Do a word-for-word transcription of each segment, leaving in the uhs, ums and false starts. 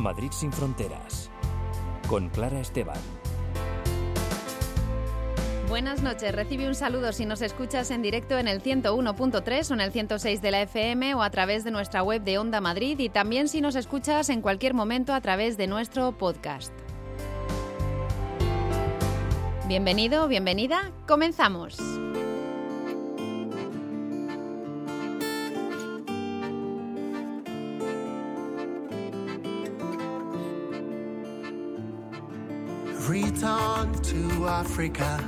Madrid sin fronteras, con Clara Esteban. Buenas noches, recibe un saludo si nos escuchas en directo en el ciento uno punto tres o en el ciento seis de la F M o a través de nuestra web de Onda Madrid, y también si nos escuchas en cualquier momento a través de nuestro podcast. Bienvenido, bienvenida, comenzamos. Return to Africa.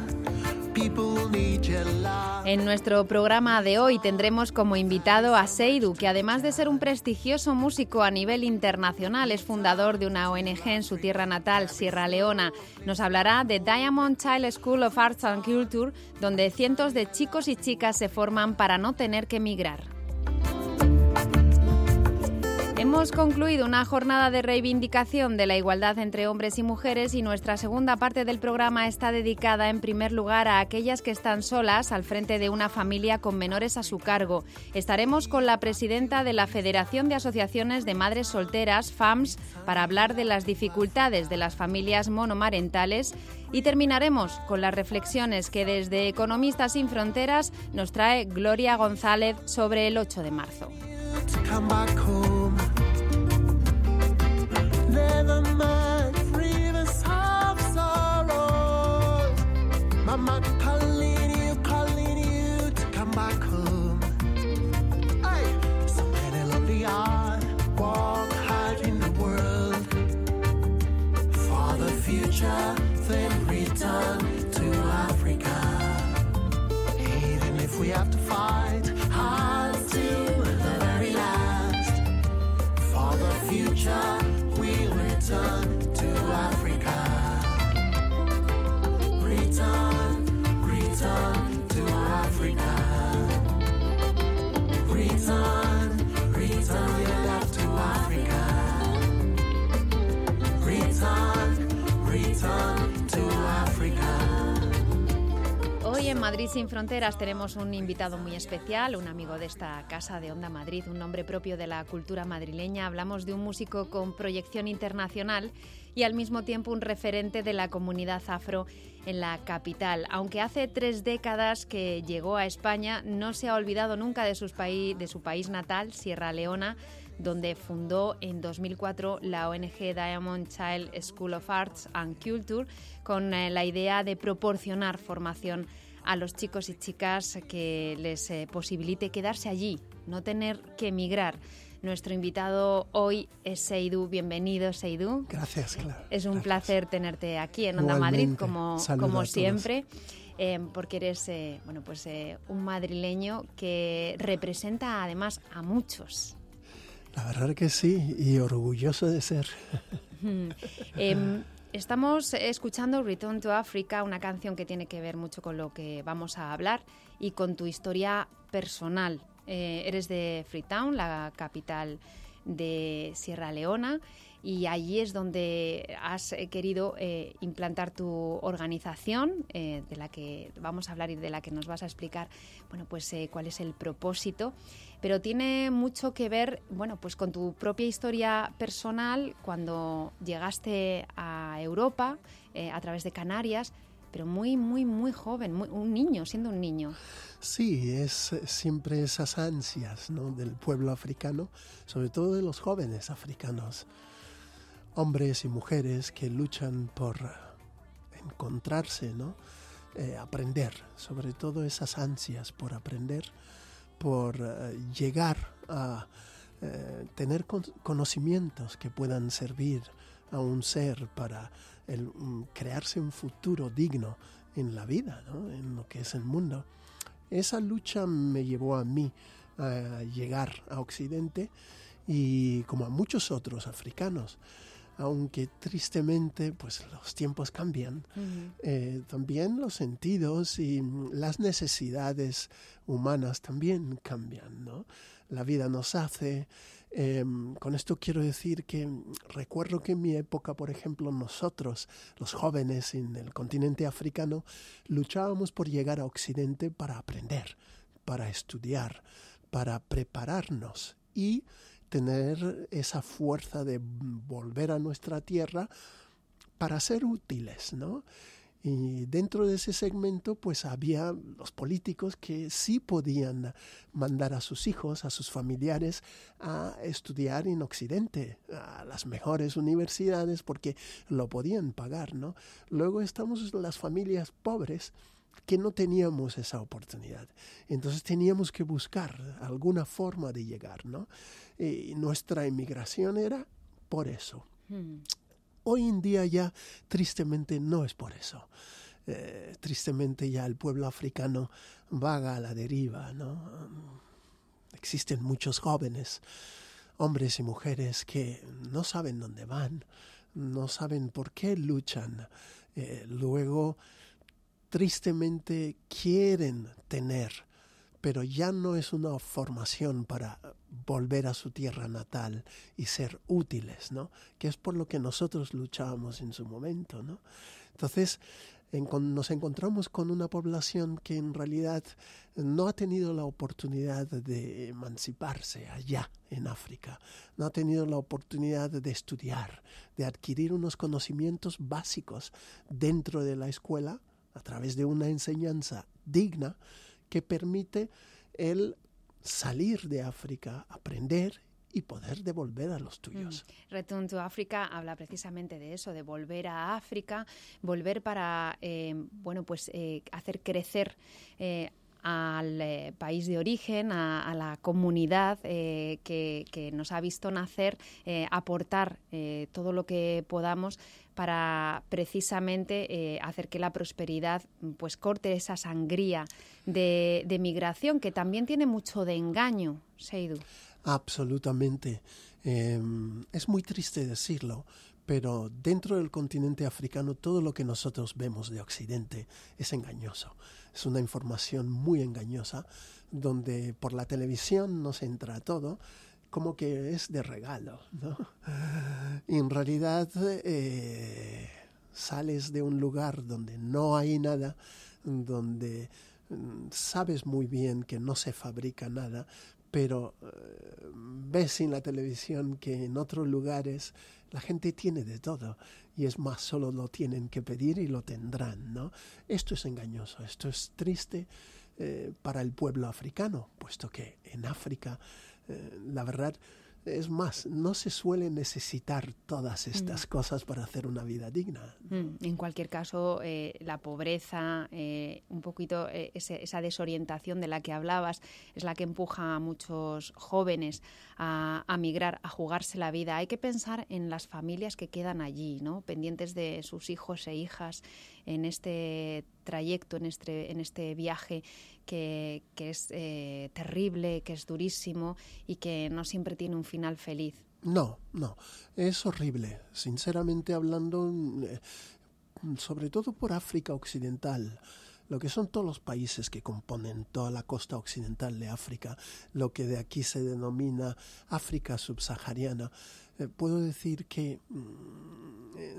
En nuestro programa de hoy tendremos como invitado a Seydou, que además de ser un prestigioso músico a nivel internacional, es fundador de una O N G en su tierra natal, Sierra Leona. Nos hablará de Diamond Child School of Arts and Culture, donde cientos de chicos y chicas se forman para no tener que emigrar. Hemos concluido una jornada de reivindicación de la igualdad entre hombres y mujeres, y nuestra segunda parte del programa está dedicada en primer lugar a aquellas que están solas al frente de una familia con menores a su cargo. Estaremos con la presidenta de la Federación de Asociaciones de Madres Solteras, F A M S, para hablar de las dificultades de las familias monomarentales, y terminaremos con las reflexiones que desde Economistas sin Fronteras nos trae Gloria González sobre el ocho de marzo. Never mind, rivers of sorrow. Mama calling you, calling you to come back home. Hey, so many lonely hearts walk hard in the world. For the future, then return to Africa. Even if we have to fight hard till the very last. For the future, return to Africa. Return, return to Africa. Return, return your love to Africa. Return, return to Africa. Hoy en Madrid sin Fronteras tenemos un invitado muy especial, un amigo de esta casa de Onda Madrid, un nombre propio de la cultura madrileña. Hablamos de un músico con proyección internacional y al mismo tiempo un referente de la comunidad afro en la capital. Aunque hace tres décadas que llegó a España, no se ha olvidado nunca de, sus paí- de su país natal, Sierra Leona, donde fundó en dos mil cuatro la O N G Diamond Child School of Arts and Culture, con eh, la idea de proporcionar formación a los chicos y chicas que les eh, posibilite quedarse allí, no tener que emigrar. Nuestro invitado hoy es Seydou. Bienvenido, Seydou. Gracias, Clara. Es un Gracias. placer tenerte aquí en Onda Madrid, como, como siempre, eh, porque eres eh, bueno, pues, eh, un madrileño que representa además a muchos. La verdad que sí, y orgulloso de ser. eh, Estamos escuchando Return to Africa, una canción que tiene que ver mucho con lo que vamos a hablar y con tu historia personal. Eh, eres de Freetown, la capital de Sierra Leona, y allí es donde has querido eh, implantar tu organización, eh, de la que vamos a hablar y de la que nos vas a explicar, bueno, pues eh, cuál es el propósito. Pero tiene mucho que ver, bueno, pues con tu propia historia personal cuando llegaste a Europa eh, a través de Canarias, pero muy, muy, muy joven, muy, un niño, siendo un niño. Sí, es siempre esas ansias, ¿no?, del pueblo africano, sobre todo de los jóvenes africanos, hombres y mujeres que luchan por encontrarse, ¿no?, eh, aprender, sobre todo esas ansias por aprender, por uh, llegar a uh, tener con- conocimientos que puedan servir a un ser para el, um, crearse un futuro digno en la vida, ¿no?, en lo que es el mundo. Esa lucha me llevó a mí a llegar a Occidente, y como a muchos otros africanos, aunque tristemente pues los tiempos cambian, uh-huh. eh, también los sentidos y las necesidades humanas también cambian, ¿no? La vida nos hace. Eh, con esto quiero decir que recuerdo que en mi época, por ejemplo, nosotros, los jóvenes en el continente africano, luchábamos por llegar a Occidente para aprender, para estudiar, para prepararnos y tener esa fuerza de volver a nuestra tierra para ser útiles, ¿no? Y dentro de ese segmento pues había los políticos que sí podían mandar a sus hijos, a sus familiares a estudiar en Occidente, a las mejores universidades porque lo podían pagar, ¿no? Luego estamos las familias pobres que no teníamos esa oportunidad. Entonces teníamos que buscar alguna forma de llegar, ¿no? Y nuestra inmigración era por eso. Hmm. Hoy en día ya tristemente no es por eso. Eh, tristemente ya el pueblo africano vaga a la deriva, ¿no? Existen muchos jóvenes, hombres y mujeres que no saben dónde van, no saben por qué luchan. Eh, luego, tristemente quieren tener, pero ya no es una formación para volver a su tierra natal y ser útiles, ¿no? Que es por lo que nosotros luchábamos en su momento, ¿no? Entonces, en, con, nos encontramos con una población que en realidad no ha tenido la oportunidad de emanciparse allá en África, no ha tenido la oportunidad de estudiar, de adquirir unos conocimientos básicos dentro de la escuela a través de una enseñanza digna que permite el salir de África, aprender y poder devolver a los tuyos. Mm. Return to Africa habla precisamente de eso, de volver a África, volver para eh, bueno, pues, eh, hacer crecer eh, al eh, país de origen, a, a la comunidad eh, que, que nos ha visto nacer, eh, aportar eh, todo lo que podamos para precisamente eh, hacer que la prosperidad pues corte esa sangría de, de migración, que también tiene mucho de engaño, Seydou. Absolutamente. Eh, es muy triste decirlo, pero dentro del continente africano todo lo que nosotros vemos de Occidente es engañoso. Es una información muy engañosa, donde por la televisión nos entra todo como que es de regalo, ¿no? Y en realidad eh, sales de un lugar donde no hay nada, donde mm, sabes muy bien que no se fabrica nada, pero eh, ves en la televisión que en otros lugares la gente tiene de todo y es más, solo lo tienen que pedir y lo tendrán, ¿no? Esto es engañoso, esto es triste eh, para el pueblo africano, puesto que en África, eh, la verdad, es más, no se suele necesitar todas estas mm. cosas para hacer una vida digna, ¿no? Mm. En cualquier caso, eh, la pobreza, eh, un poquito eh, ese, esa desorientación de la que hablabas, es la que empuja a muchos jóvenes a, a migrar, a jugarse la vida. Hay que pensar en las familias que quedan allí, ¿no? Pendientes de sus hijos e hijas en este trayecto, en este, en este viaje que, que es eh, terrible, que es durísimo y que no siempre tiene un final feliz. No, no, es horrible. Sinceramente hablando, eh, sobre todo por África Occidental, lo que son todos los países que componen toda la costa occidental de África, lo que de aquí se denomina África subsahariana, eh, puedo decir que mm, eh,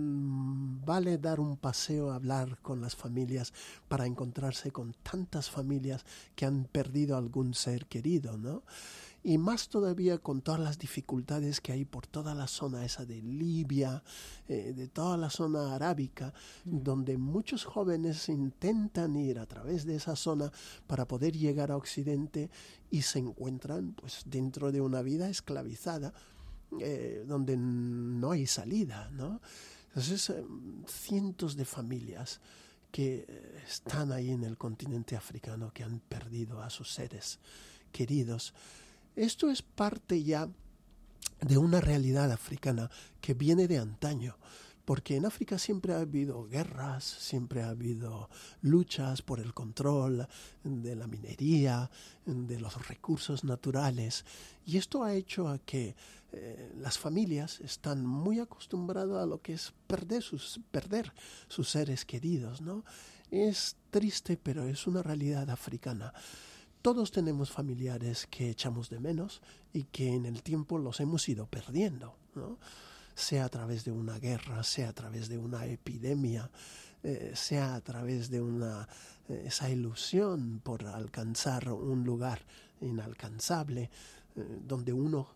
vale dar un paseo a hablar con las familias para encontrarse con tantas familias que han perdido algún ser querido, ¿no? Y más todavía con todas las dificultades que hay por toda la zona esa de Libia, eh, de toda la zona arábica, mm. donde muchos jóvenes intentan ir a través de esa zona para poder llegar a Occidente y se encuentran pues dentro de una vida esclavizada, eh, donde no hay salida, ¿no? Entonces, eh, cientos de familias que eh, están ahí en el continente africano que han perdido a sus seres queridos. Esto es parte ya de una realidad africana que viene de antaño, porque en África siempre ha habido guerras, siempre ha habido luchas por el control de la minería, de los recursos naturales, y esto ha hecho a que eh, las familias están muy acostumbradas a lo que es perder sus, perder sus seres queridos, ¿no? Es triste, pero es una realidad africana. Todos tenemos familiares que echamos de menos y que en el tiempo los hemos ido perdiendo, ¿no? Sea a través de una guerra, sea a través de una epidemia, eh, sea a través de una, eh, esa ilusión por alcanzar un lugar inalcanzable, eh, donde uno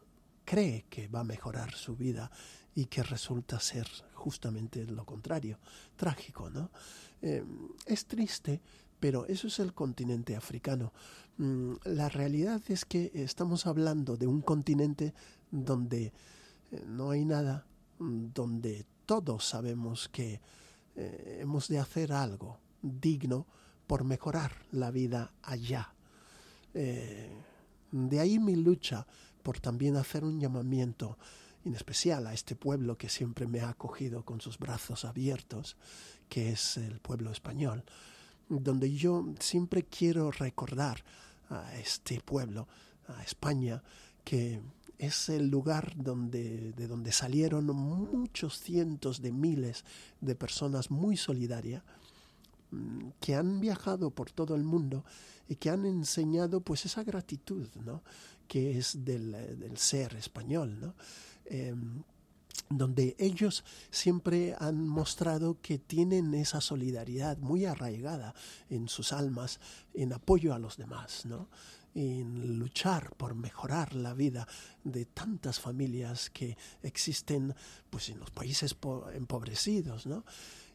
cree que va a mejorar su vida y que resulta ser justamente lo contrario, trágico, ¿no? Eh, es triste, pero eso es el continente africano. Mm, la realidad es que estamos hablando de un continente donde eh, no hay nada, donde todos sabemos que eh, hemos de hacer algo digno por mejorar la vida allá. Eh, de ahí mi lucha por también hacer un llamamiento en especial a este pueblo que siempre me ha acogido con sus brazos abiertos, que es el pueblo español, donde yo siempre quiero recordar a este pueblo, a España, que es el lugar donde, de donde salieron muchos cientos de miles de personas muy solidarias, que han viajado por todo el mundo y que han enseñado pues esa gratitud, ¿no?, que es del, del ser español, ¿no? Eh, donde ellos siempre han mostrado que tienen esa solidaridad muy arraigada en sus almas, en apoyo a los demás, ¿no?, en luchar por mejorar la vida de tantas familias que existen pues en los países po- empobrecidos, ¿no?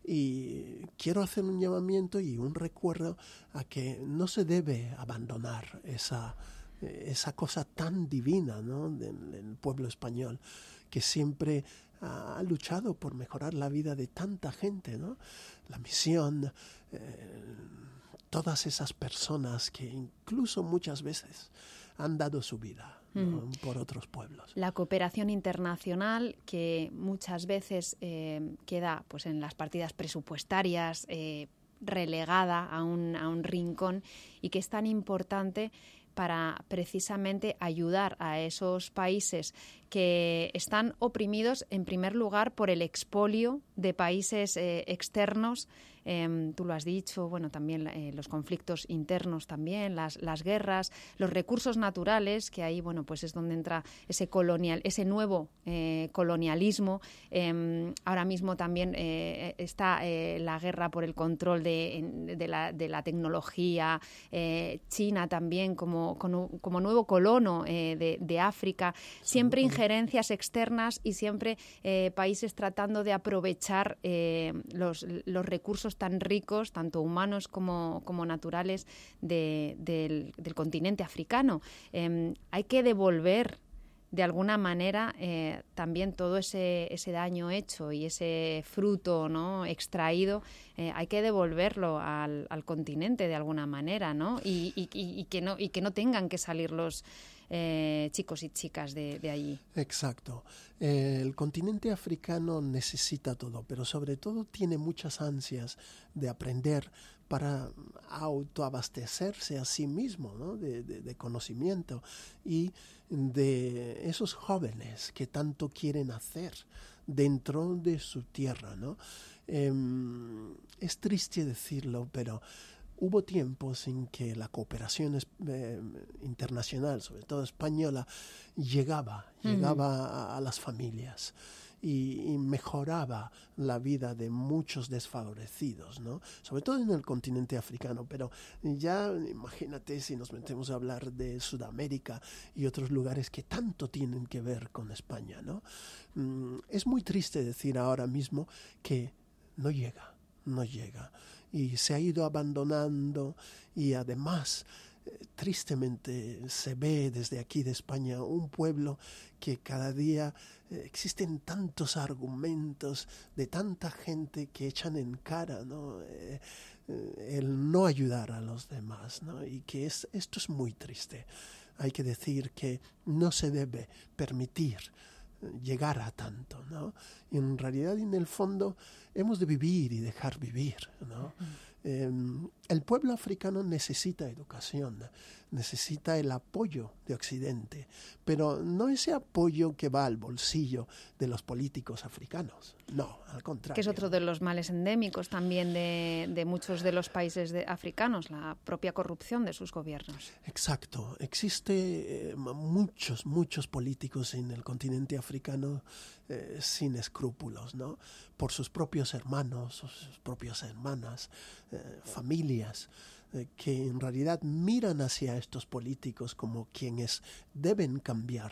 Y quiero hacer un llamamiento y un recuerdo a que no se debe abandonar esa, esa cosa tan divina, ¿no?, del, del pueblo español, que siempre ha, ha luchado por mejorar la vida de tanta gente, ¿no? La misión, eh, todas esas personas que incluso muchas veces han dado su vida, ¿no?, mm. por otros pueblos. La cooperación internacional, que muchas veces eh, queda pues en las partidas presupuestarias eh, relegada a un, a un rincón, y que es tan importante para precisamente ayudar a esos países que están oprimidos en primer lugar por el expolio de países eh, externos. Eh, tú lo has dicho, bueno, también eh, los conflictos internos también, las, las guerras, los recursos naturales, que ahí, bueno, pues es donde entra ese colonial, ese nuevo eh, colonialismo. Eh, ahora mismo también eh, está eh, la guerra por el control de, de, la, de la tecnología, eh, China también como, como, como nuevo colono eh, de, de África, siempre injerencias externas y siempre eh, países tratando de aprovechar eh, los, los recursos tan ricos, tanto humanos como, como naturales, de, del, del continente africano. Eh, hay que devolver de alguna manera eh, también todo ese, ese daño hecho y ese fruto, ¿no?, extraído, eh, hay que devolverlo al, al continente de alguna manera, ¿no? Y, y, y, que no, y que no tengan que salir los eh, chicos y chicas de, de allí. Exacto. Eh, el continente africano necesita todo, pero sobre todo tiene muchas ansias de aprender para autoabastecerse a sí mismo, ¿no?, de, de, de conocimiento, y de esos jóvenes que tanto quieren hacer dentro de su tierra, ¿no? Eh, es triste decirlo, pero hubo tiempos en que la cooperación eh, internacional, sobre todo española, llegaba, mm. llegaba a, a las familias y, y mejoraba la vida de muchos desfavorecidos, ¿no? Sobre todo en el continente africano, pero ya imagínate si nos metemos a hablar de Sudamérica y otros lugares que tanto tienen que ver con España, ¿no? Mm, es muy triste decir ahora mismo que no llega, no llega. Y se ha ido abandonando, y además eh, tristemente se ve desde aquí de España un pueblo que cada día eh, existen tantos argumentos de tanta gente que echan en cara, ¿no?, eh, eh, el no ayudar a los demás, ¿no? Y que es, esto es muy triste. Hay que decir que no se debe permitir llegar a tanto, ¿no? Y en realidad, en el fondo, hemos de vivir y dejar vivir, ¿no? Eh, el pueblo africano necesita educación, necesita el apoyo de Occidente, pero no ese apoyo que va al bolsillo de los políticos africanos, no, al contrario. Que es otro de los males endémicos también de, de muchos de los países de, africanos, la propia corrupción de sus gobiernos. Exacto, existe eh, muchos, muchos políticos en el continente africano eh, sin escrúpulos, ¿no? Por sus propios hermanos, sus propias hermanas, eh, familias, eh, que en realidad miran hacia estos políticos como quienes deben cambiar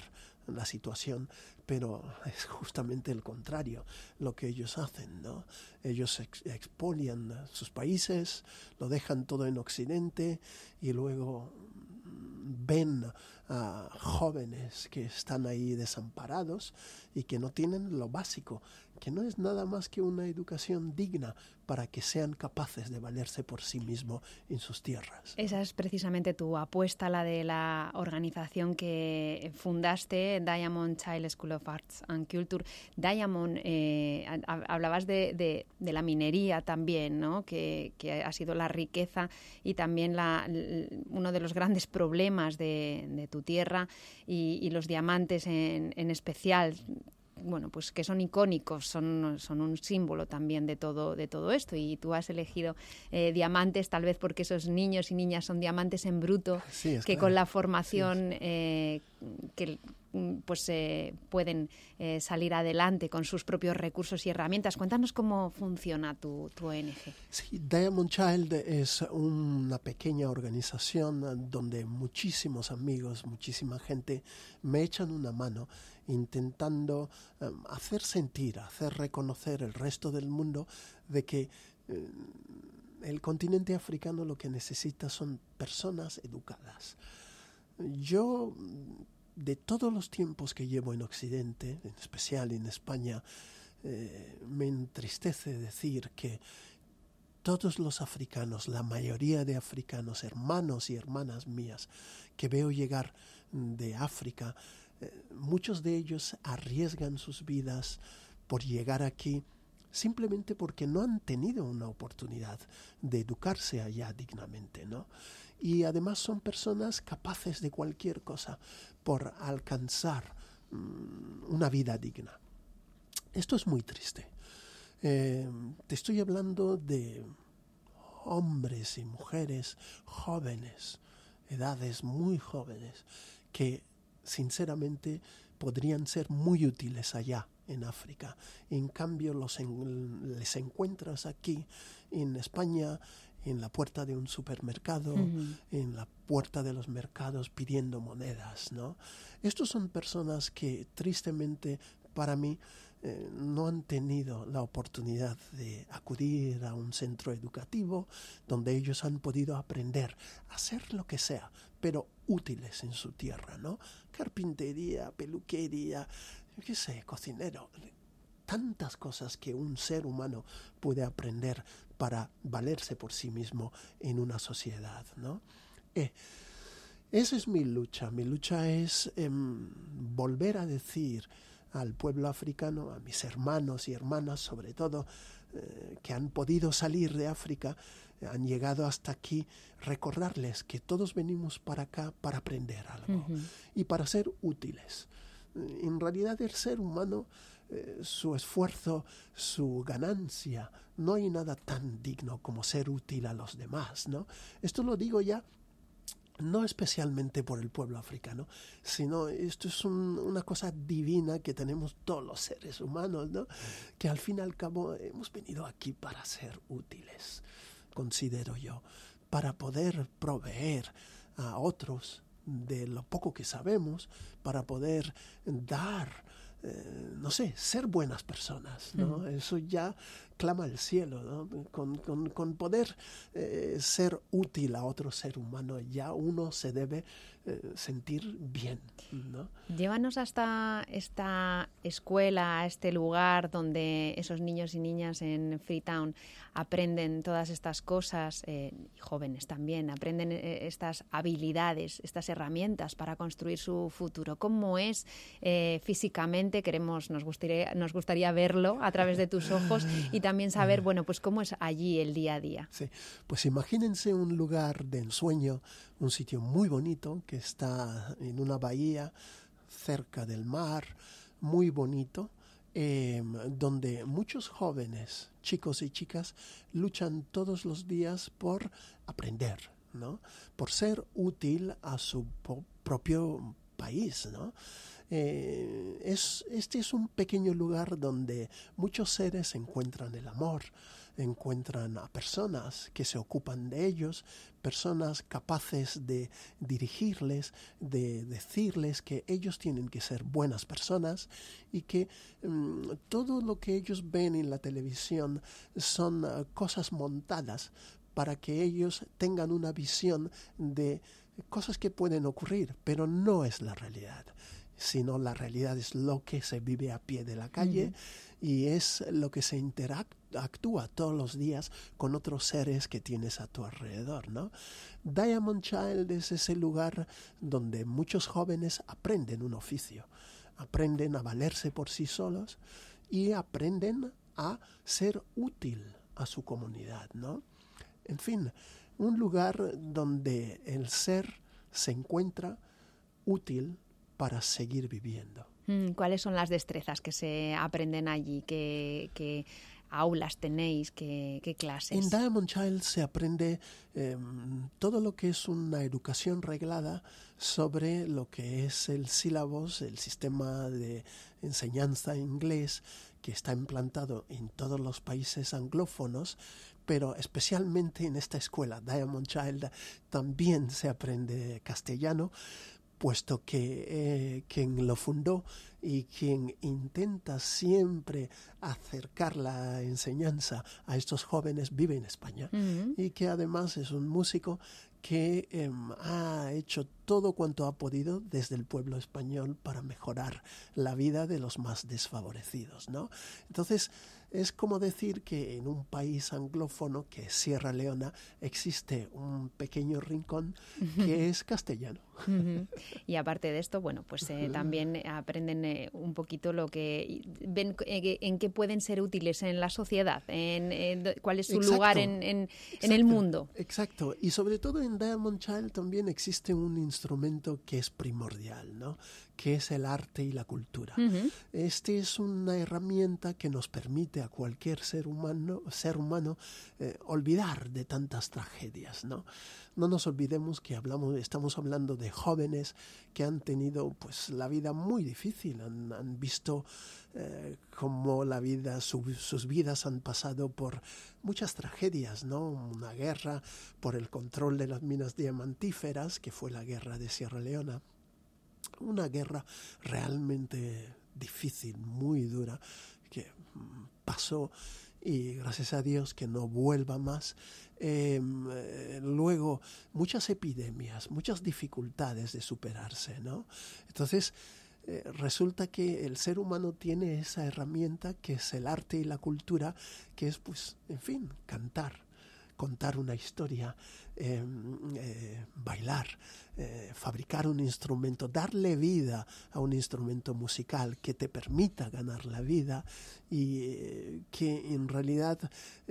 la situación, pero es justamente el contrario lo que ellos hacen, ¿no? Ellos ex- expolian sus países, lo dejan todo en Occidente y luego ven a jóvenes que están ahí desamparados y que no tienen lo básico, que no es nada más que una educación digna para que sean capaces de valerse por sí mismos en sus tierras. Esa es precisamente tu apuesta, la de la organización que fundaste, Diamond Child School of Arts and Culture. Diamond, eh, hablabas de, de, de la minería también, ¿no? Que, que ha sido la riqueza y también la, uno de los grandes problemas de, de tu tierra y, y los diamantes en, en especial. Bueno, pues que son icónicos, son, son un símbolo también de todo, de todo esto. Y tú has elegido eh, diamantes, tal vez porque esos niños y niñas son diamantes en bruto, sí, es que claro. con la formación sí, eh, que pues eh, pueden eh, salir adelante con sus propios recursos y herramientas. Cuéntanos cómo funciona tu, tu O N G. Sí, Diamond Child es una pequeña organización donde muchísimos amigos, muchísima gente me echan una mano intentando um, hacer sentir, hacer reconocer el resto del mundo de que eh, el continente africano lo que necesita son personas educadas. Yo, de todos los tiempos que llevo en Occidente, en especial en España, eh, me entristece decir que todos los africanos, la mayoría de africanos, hermanos y hermanas mías, que veo llegar de África, eh, muchos de ellos arriesgan sus vidas por llegar aquí simplemente porque no han tenido una oportunidad de educarse allá dignamente, ¿no? Y además son personas capaces de cualquier cosa por alcanzar mmm, una vida digna. Esto es muy triste. Eh, te estoy hablando de hombres y mujeres jóvenes, edades muy jóvenes, que sinceramente podrían ser muy útiles allá en África. En cambio, los en, les encuentras aquí en España, en la puerta de un supermercado, uh-huh. en la puerta de los mercados pidiendo monedas, ¿no? Estos son personas que tristemente para mí eh, no han tenido la oportunidad de acudir a un centro educativo donde ellos han podido aprender a hacer lo que sea, pero útiles en su tierra, ¿no? Carpintería, peluquería, yo qué sé, cocinero, tantas cosas que un ser humano puede aprender para valerse por sí mismo en una sociedad, ¿no? Eh, esa es mi lucha. Mi lucha es eh, volver a decir al pueblo africano, a mis hermanos y hermanas, sobre todo, eh, que han podido salir de África, han llegado hasta aquí, recordarles que todos venimos para acá para aprender algo uh-huh. y para ser útiles. En realidad el ser humano, eh, su esfuerzo, su ganancia, no hay nada tan digno como ser útil a los demás, ¿no? Esto lo digo ya no especialmente por el pueblo africano, sino esto es un, una cosa divina que tenemos todos los seres humanos, ¿no? Que al fin y al cabo hemos venido aquí para ser útiles, considero yo, para poder proveer a otros de lo poco que sabemos, para poder dar, eh, no sé, ser buenas personas, ¿no? Mm. Eso ya clama al cielo, ¿no? Con, con, con poder eh, ser útil a otro ser humano, ya uno se debe eh, sentir bien, ¿no? Llévanos hasta esta escuela, a este lugar donde esos niños y niñas en Freetown aprenden todas estas cosas, eh, y jóvenes también, aprenden eh, estas habilidades, estas herramientas para construir su futuro. ¿Cómo es eh, físicamente? Queremos, nos gustaría, nos gustaría verlo a través de tus ojos y también saber, bueno, pues cómo es allí el día a día. Sí, pues imagínense un lugar de ensueño, un sitio muy bonito que está en una bahía cerca del mar, muy bonito, eh, donde muchos jóvenes, chicos y chicas, luchan todos los días por aprender, ¿no? Por ser útil a su po- propio país, ¿no? Eh, es, este es un pequeño lugar donde muchos seres encuentran el amor, encuentran a personas que se ocupan de ellos, personas capaces de dirigirles, de decirles que ellos tienen que ser buenas personas y que um, todo lo que ellos ven en la televisión son uh, cosas montadas para que ellos tengan una visión de cosas que pueden ocurrir, pero no es la realidad, sino la realidad es lo que se vive a pie de la calle uh-huh. y es lo que se interactúa todos los días con otros seres que tienes a tu alrededor, ¿no? Diamond Child es ese lugar donde muchos jóvenes aprenden un oficio, aprenden a valerse por sí solos y aprenden a ser útil a su comunidad, ¿no? En fin, un lugar donde el ser se encuentra útil para seguir viviendo. ¿Cuáles son las destrezas que se aprenden allí? ¿Qué, qué aulas tenéis? ¿Qué, qué clases? En Diamond Child se aprende eh, todo lo que es una educación reglada sobre lo que es el sílabus, el sistema de enseñanza inglés que está implantado en todos los países anglófonos, pero especialmente en esta escuela, Diamond Child, también se aprende castellano, puesto que eh, quien lo fundó y quien intenta siempre acercar la enseñanza a estos jóvenes vive en España uh-huh. y que además es un músico que eh, ha hecho todo cuanto ha podido desde el pueblo español para mejorar la vida de los más desfavorecidos, ¿no? Entonces, es como decir que en un país anglófono, que es Sierra Leona, existe un pequeño rincón que es castellano. Uh-huh. Y aparte de esto, bueno, pues eh, también aprenden eh, un poquito lo que ven eh, en qué pueden ser útiles en la sociedad, en, en cuál es su exacto, lugar en, en, en el mundo. Exacto, y sobre todo en Diamond Child también existe un instrumento que es primordial, ¿no? Que es el arte y la cultura. Uh-huh. Este es una herramienta que nos permite a cualquier ser humano, ser humano eh, olvidar de tantas tragedias, ¿no? No nos olvidemos que hablamos, estamos hablando de jóvenes que han tenido pues la vida muy difícil, han, han visto eh, cómo la vida, su, sus vidas han pasado por muchas tragedias, ¿no? Una guerra por el control de las minas diamantíferas, que fue la guerra de Sierra Leona. Una guerra realmente difícil, muy dura, que pasó y gracias a Dios que no vuelva más. Eh, eh, luego, muchas epidemias, muchas dificultades de superarse, ¿no? Entonces, eh, resulta que el ser humano tiene esa herramienta que es el arte y la cultura, que es, pues, en fin, cantar, contar una historia, eh, eh, bailar, eh, fabricar un instrumento, darle vida a un instrumento musical que te permita ganar la vida y eh, que en realidad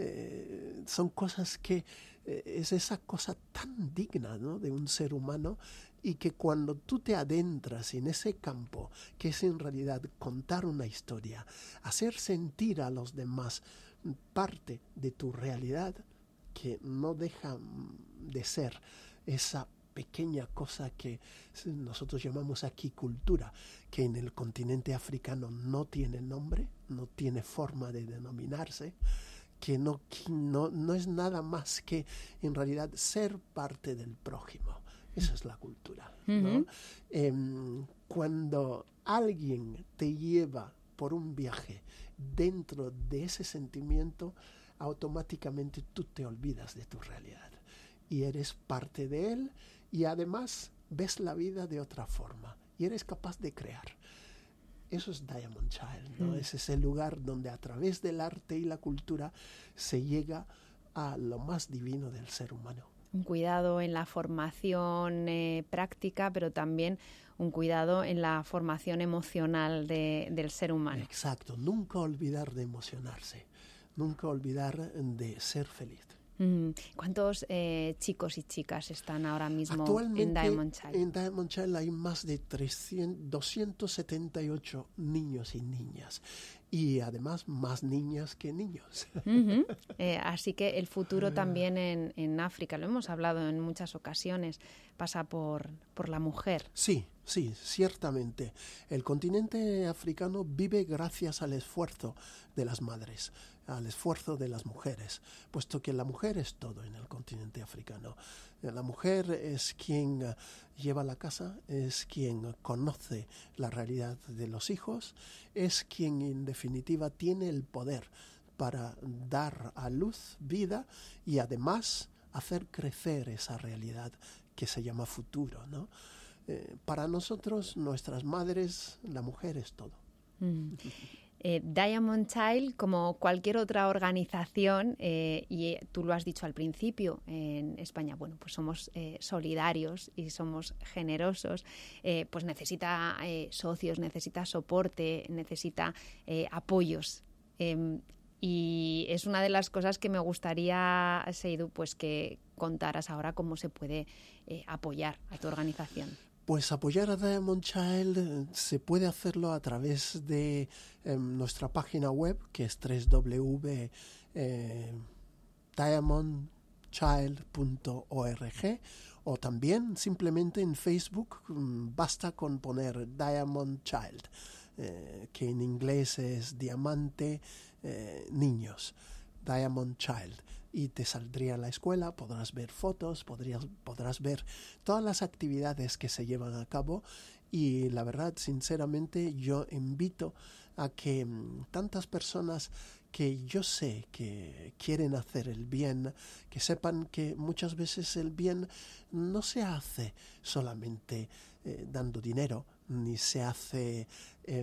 eh, son cosas que eh, es esa cosa tan digna, ¿no? De un ser humano y que cuando tú te adentras en ese campo, que es en realidad contar una historia, hacer sentir a los demás parte de tu realidad, que no deja de ser esa pequeña cosa que nosotros llamamos aquí cultura, que en el continente africano no tiene nombre, no tiene forma de denominarse, que no, que no, no es nada más que en realidad ser parte del prójimo. Esa es la cultura, ¿no? Uh-huh. Eh, cuando alguien te lleva por un viaje dentro de ese sentimiento, automáticamente tú te olvidas de tu realidad y eres parte de él y además ves la vida de otra forma y eres capaz de crear. Eso es Diamond Child, ¿no? Mm. Es ese lugar donde a través del arte y la cultura se llega a lo más divino del ser humano. Un cuidado en la formación eh, práctica, pero también un cuidado en la formación emocional de, del ser humano. Exacto, nunca olvidar de emocionarse. Nunca olvidar de ser feliz. Mm. ¿Cuántos eh, chicos y chicas están ahora mismo Actualmente, en Diamond Child? En Diamond Child hay más de trescientos, doscientos setenta y ocho niños y niñas. Y además más niñas que niños. Uh-huh. Eh, así que el futuro también en, en África, lo hemos hablado en muchas ocasiones, pasa por, por la mujer. Sí, sí, ciertamente. El continente africano vive gracias al esfuerzo de las madres. al esfuerzo de las mujeres, puesto que la mujer es todo en el continente africano. La mujer es quien uh, lleva la casa, es quien conoce la realidad de los hijos, es quien en definitiva tiene el poder para dar a luz vida y además hacer crecer esa realidad que se llama futuro, ¿no? Eh, para nosotros, nuestras madres, la mujer es todo. Mm. Eh, Diamond Child, como cualquier otra organización, eh, y tú lo has dicho al principio, en España, bueno, pues somos eh, solidarios y somos generosos, eh, pues necesita eh, socios, necesita soporte, necesita eh, apoyos. Eh, y es una de las cosas que me gustaría, Seydou, pues que contaras ahora cómo se puede eh, apoyar a tu organización. Pues apoyar a Diamond Child eh, se puede hacerlo a través de eh, nuestra página web, que es doble u doble u doble u punto eh, diamond child punto org, o también simplemente en Facebook, um, basta con poner Diamond Child, eh, que en inglés es Diamante eh, Niños, Diamond Child. Y te saldría la escuela, podrás ver fotos, podrías, podrás ver todas las actividades que se llevan a cabo y la verdad, sinceramente, yo invito a que m, tantas personas que yo sé que quieren hacer el bien, que sepan que muchas veces el bien no se hace solamente eh, dando dinero, ni se hace eh,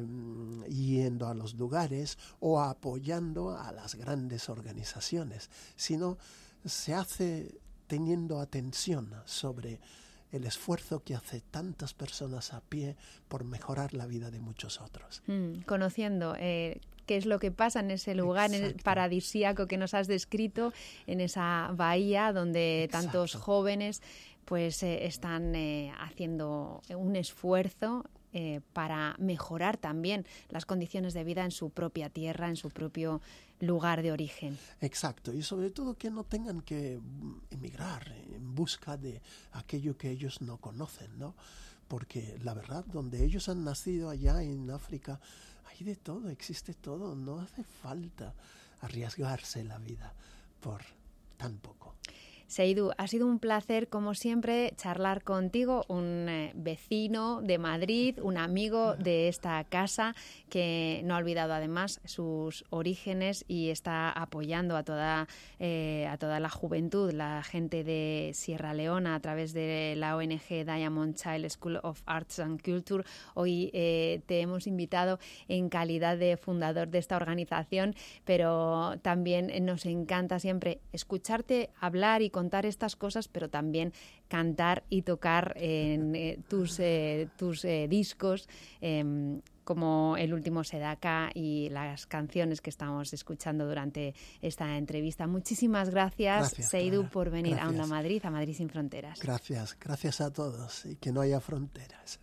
yendo a los lugares o apoyando a las grandes organizaciones, sino se hace teniendo atención sobre el esfuerzo que hace tantas personas a pie por mejorar la vida de muchos otros. Mm, conociendo eh, qué es lo que pasa en ese lugar en el paradisíaco que nos has descrito, en esa bahía donde Exacto. tantos jóvenes pues eh, están eh, haciendo un esfuerzo eh, para mejorar también las condiciones de vida en su propia tierra, en su propio lugar de origen. Exacto, y sobre todo que no tengan que emigrar en busca de aquello que ellos no conocen, ¿no? Porque la verdad, donde ellos han nacido allá en África, hay de todo, existe todo, no hace falta arriesgarse la vida por tan poco. Seydou, ha sido un placer, como siempre, charlar contigo, un eh, vecino de Madrid, un amigo de esta casa que no ha olvidado además sus orígenes y está apoyando a toda, eh, a toda la juventud, la gente de Sierra Leona a través de la O N G Diamond Child School of Arts and Culture. Hoy eh, te hemos invitado en calidad de fundador de esta organización, pero también nos encanta siempre escucharte hablar y contar estas cosas, pero también cantar y tocar en eh, tus, eh, tus eh, discos, eh, como el último Sedaka y las canciones que estamos escuchando durante esta entrevista. Muchísimas gracias, gracias Seydou, Clara. por venir gracias. a Onda Madrid, a Madrid sin Fronteras. Gracias, gracias a todos y que no haya fronteras.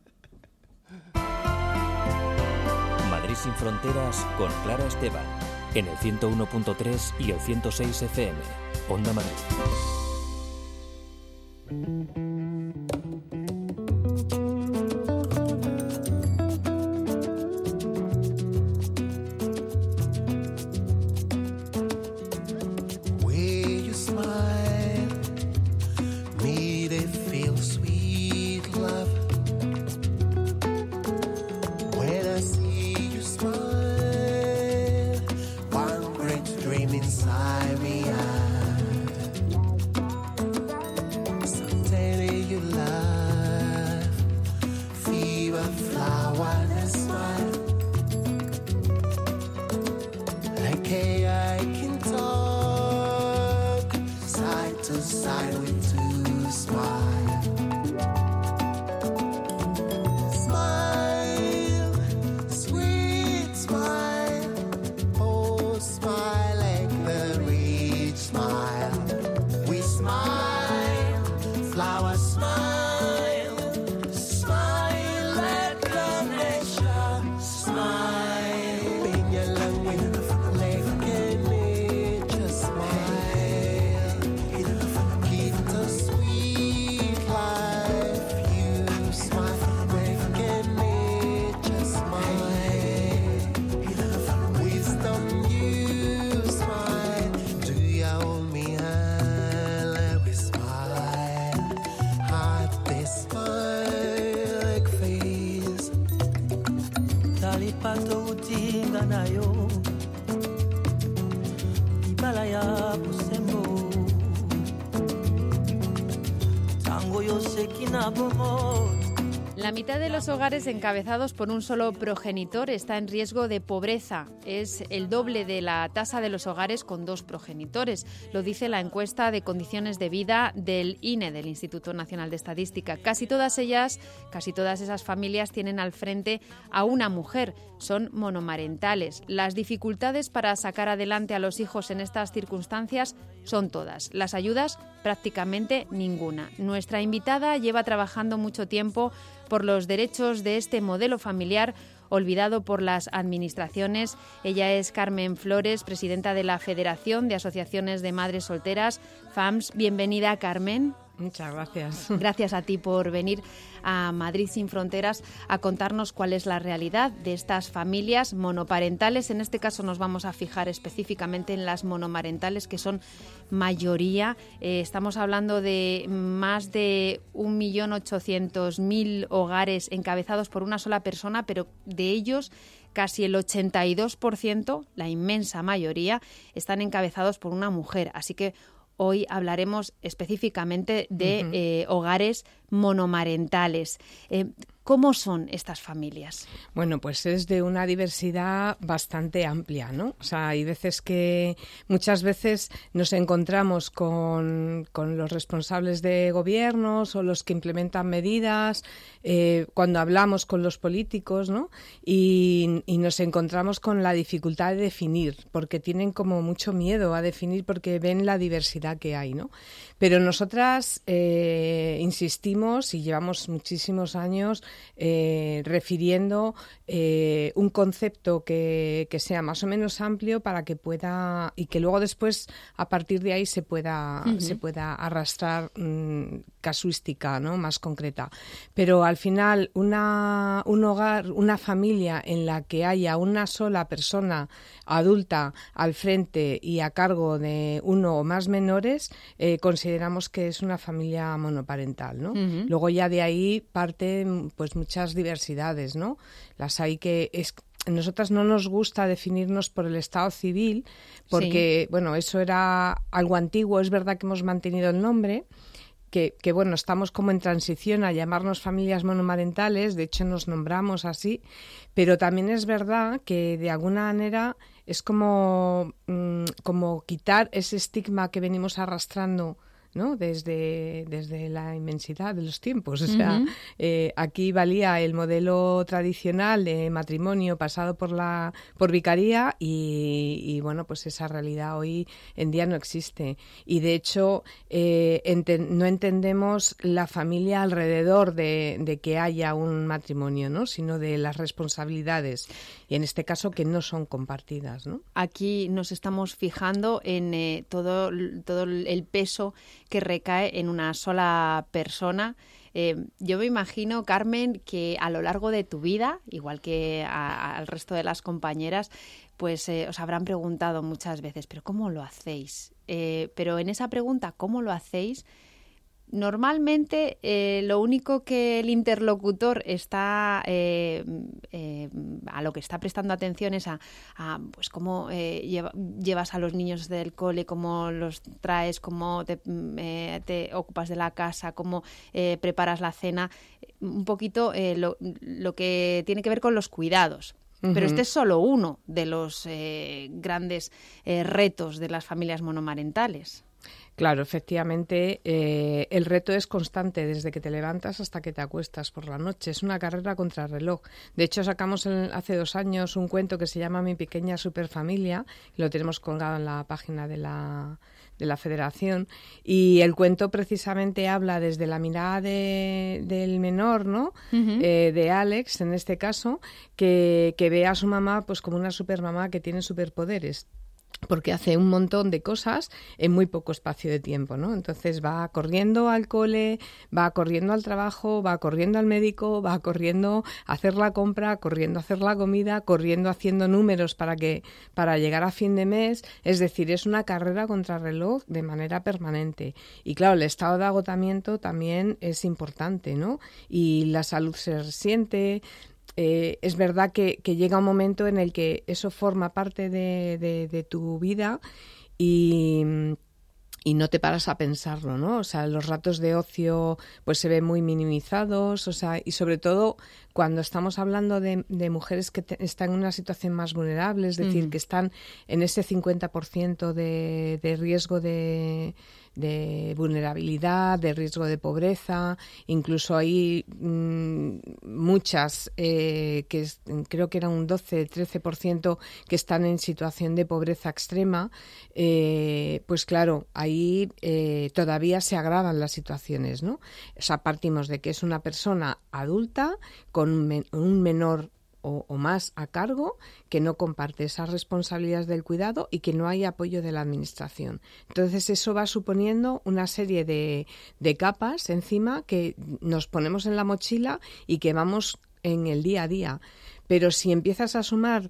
Madrid sin Fronteras con Clara Esteban, en el ciento uno punto tres y el ciento seis F M. Onda Madrid. You na yo ibala ya busembo tango yo sekina bomo. La mitad de los hogares encabezados por un solo progenitor está en riesgo de pobreza. Es el doble de la tasa de los hogares con dos progenitores. Lo dice la encuesta de condiciones de vida del I N E, del Instituto Nacional de Estadística. Casi todas ellas, casi todas esas familias tienen al frente a una mujer. Son monomarentales. Las dificultades para sacar adelante a los hijos en estas circunstancias son todas. Las ayudas, prácticamente ninguna. Nuestra invitada lleva trabajando mucho tiempo por los derechos de este modelo familiar olvidado por las administraciones. Ella es Carmen Flores, presidenta de la Federación de Asociaciones de Madres Solteras, F A M S. Bienvenida, Carmen. Muchas gracias. Gracias a ti por venir a Madrid Sin Fronteras a contarnos cuál es la realidad de estas familias monoparentales. En este caso nos vamos a fijar específicamente en las monomarentales, que son mayoría. Eh, estamos hablando de más de un millón ochocientos mil hogares encabezados por una sola persona, pero de ellos casi el ochenta y dos por ciento, la inmensa mayoría, están encabezados por una mujer. Así que hoy hablaremos específicamente de uh-huh. eh, hogares monomarentales. Eh, ¿Cómo son estas familias? Bueno, pues es de una diversidad bastante amplia, ¿no? O sea, hay veces que, muchas veces nos encontramos con, con los responsables de gobiernos o los que implementan medidas, eh, cuando hablamos con los políticos, ¿no? Y, y nos encontramos con la dificultad de definir, porque tienen como mucho miedo a definir porque ven la diversidad que hay, ¿no? Pero nosotras eh, insistimos y llevamos muchísimos años Eh, refiriendo eh, un concepto que, que sea más o menos amplio para que pueda, y que luego después a partir de ahí se pueda, uh-huh. se pueda arrastrar mmm, casuística, ¿no? Más concreta. Pero al final una, un hogar, una familia en la que haya una sola persona adulta al frente y a cargo de uno o más menores, eh, consideramos que es una familia monoparental, ¿no? Uh-huh. Luego ya de ahí parten pues muchas diversidades, ¿no? Las hay que es nosotras no nos gusta definirnos por el estado civil porque, sí. bueno, eso era algo antiguo. Es verdad que hemos mantenido el nombre, que, que bueno, estamos como en transición a llamarnos familias monomarentales, de hecho nos nombramos así, pero también es verdad que de alguna manera es como, mmm, como quitar ese estigma que venimos arrastrando, ¿no? Desde, desde la inmensidad de los tiempos. O sea, uh-huh. eh, aquí valía el modelo tradicional de matrimonio pasado por la por vicaría y, y bueno, pues esa realidad hoy en día no existe. Y de hecho, eh, enten- no entendemos la familia alrededor de, de que haya un matrimonio, ¿no? Sino de las responsabilidades. Y en este caso que no son compartidas, ¿no? Aquí nos estamos fijando en eh, todo, todo el peso que recae en una sola persona. Eh, yo me imagino, Carmen, que a lo largo de tu vida, igual que a, al resto de las compañeras, pues eh, os habrán preguntado muchas veces, ¿pero cómo lo hacéis? Eh, pero en esa pregunta, ¿cómo lo hacéis?, normalmente eh, lo único que el interlocutor está eh, eh, a lo que está prestando atención es a, a pues cómo eh, lleva, llevas a los niños del cole, cómo los traes, cómo te, eh, te ocupas de la casa, cómo eh, preparas la cena, un poquito eh, lo, lo que tiene que ver con los cuidados. Uh-huh. Pero este es solo uno de los eh, grandes eh, retos de las familias monomarentales. Claro, efectivamente, eh, el reto es constante desde que te levantas hasta que te acuestas por la noche. Es una carrera contra reloj. De hecho, sacamos el, hace dos años un cuento que se llama Mi pequeña superfamilia. Lo tenemos colgado en la página de la, de la Federación. Y el cuento precisamente habla desde la mirada de, del menor, ¿no? Uh-huh. Eh, de Alex, en este caso, que, que ve a su mamá pues como una supermamá que tiene superpoderes, porque hace un montón de cosas en muy poco espacio de tiempo, ¿no? Entonces va corriendo al cole, va corriendo al trabajo, va corriendo al médico, va corriendo a hacer la compra, corriendo a hacer la comida, corriendo haciendo números para que para llegar a fin de mes. Es decir, es una carrera contra reloj de manera permanente. Y claro, el estado de agotamiento también es importante, ¿no? Y la salud se resiente. eh, es verdad que, que llega un momento en el que eso forma parte de, de, de tu vida y... y no te paras a pensarlo, ¿no? O sea, los ratos de ocio pues se ven muy minimizados, o sea, y sobre todo cuando estamos hablando de, de mujeres que te, están en una situación más vulnerable, es decir, mm. que están en ese cincuenta por ciento de, de riesgo de, de vulnerabilidad, de riesgo de pobreza, incluso hay mmm, muchas, eh, que es, creo que era un doce, trece por ciento que están en situación de pobreza extrema, eh, pues claro, ahí eh, todavía se agravan las situaciones, ¿no? O sea, partimos de que es una persona adulta con un, men- un menor O, o más a cargo, que no comparte esas responsabilidades del cuidado y que no hay apoyo de la administración. Entonces eso va suponiendo una serie de, de capas encima que nos ponemos en la mochila y que vamos en el día a día. Pero si empiezas a sumar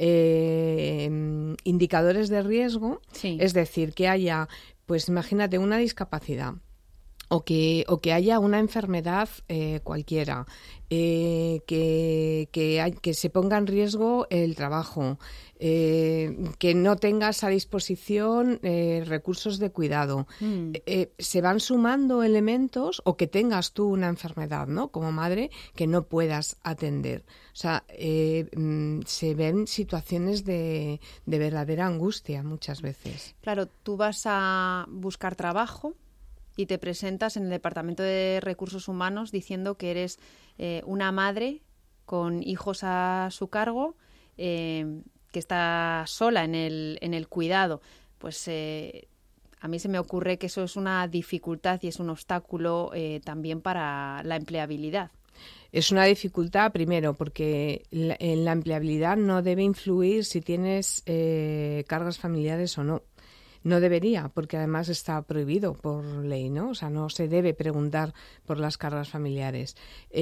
eh, indicadores de riesgo, sí. es decir, que haya, pues imagínate, una discapacidad, o que, o que haya una enfermedad eh, cualquiera, eh, que, que, hay, que se ponga en riesgo el trabajo, eh, que no tengas a disposición eh, recursos de cuidado. Mm. Eh, se van sumando elementos, o que tengas tú una enfermedad, ¿no?, como madre, que no puedas atender. O sea, eh, mm, se ven situaciones de, de verdadera angustia muchas veces. Claro, tú vas a buscar trabajo y te presentas en el Departamento de Recursos Humanos diciendo que eres eh, una madre con hijos a su cargo, eh, que está sola en el, en el cuidado. Pues eh, a mí se me ocurre que eso es una dificultad y es un obstáculo eh, también para la empleabilidad. Es una dificultad, primero, porque la, en la empleabilidad no debe influir si tienes eh, cargas familiares o no. No debería, porque además está prohibido por ley, ¿no? O sea, no se debe preguntar por las cargas familiares.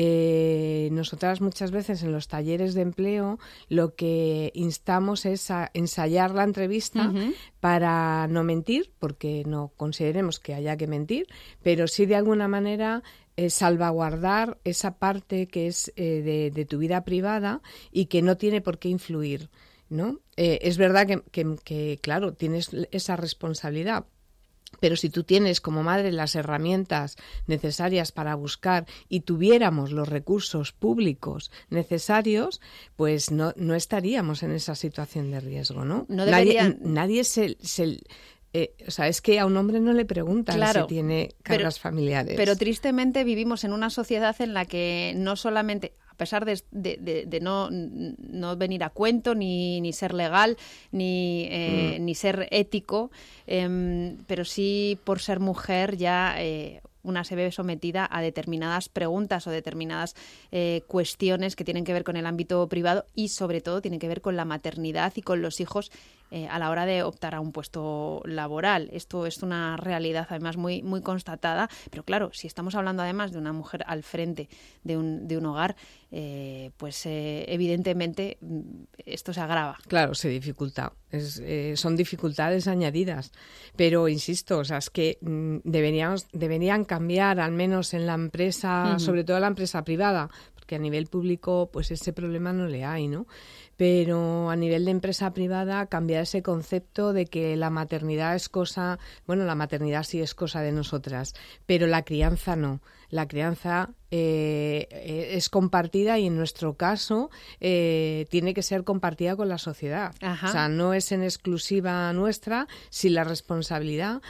Eh, nosotras muchas veces en los talleres de empleo lo que instamos es a ensayar la entrevista uh-huh. para no mentir, porque no consideremos que haya que mentir, pero sí de alguna manera eh, salvaguardar esa parte que es eh, de, de tu vida privada y que no tiene por qué influir, ¿no? Eh, es verdad que, que, que, claro, tienes esa responsabilidad, pero si tú tienes como madre las herramientas necesarias para buscar y tuviéramos los recursos públicos necesarios, pues no, no estaríamos en esa situación de riesgo, ¿no? No deberían... Nadie, nadie se... se Eh, o sea, es que a un hombre no le preguntan claro, si tiene cargas pero, familiares. Pero tristemente vivimos en una sociedad en la que no solamente, a pesar de, de, de, de no, no venir a cuento, ni, ni ser legal, ni, eh, mm. ni ser ético, eh, pero sí por ser mujer ya... Eh, una se ve sometida a determinadas preguntas o determinadas eh, cuestiones que tienen que ver con el ámbito privado y sobre todo tienen que ver con la maternidad y con los hijos eh, a la hora de optar a un puesto laboral. Esto es una realidad además muy, muy constatada, pero claro, si estamos hablando además de una mujer al frente de un, de un hogar, eh, pues eh, evidentemente esto se agrava. Claro, se dificulta. Es, eh, son dificultades añadidas, pero insisto, o sea, es que mm, deberíamos, deberían cambiar al menos en la empresa, uh-huh. sobre todo la empresa privada, porque a nivel público pues ese problema no le hay, ¿no? Pero a nivel de empresa privada cambiar ese concepto de que la maternidad es cosa, bueno, la maternidad sí es cosa de nosotras, pero la crianza no. La crianza eh, es compartida y en nuestro caso eh, tiene que ser compartida con la sociedad. Ajá. O sea, no es en exclusiva nuestra, sí la responsabilidad,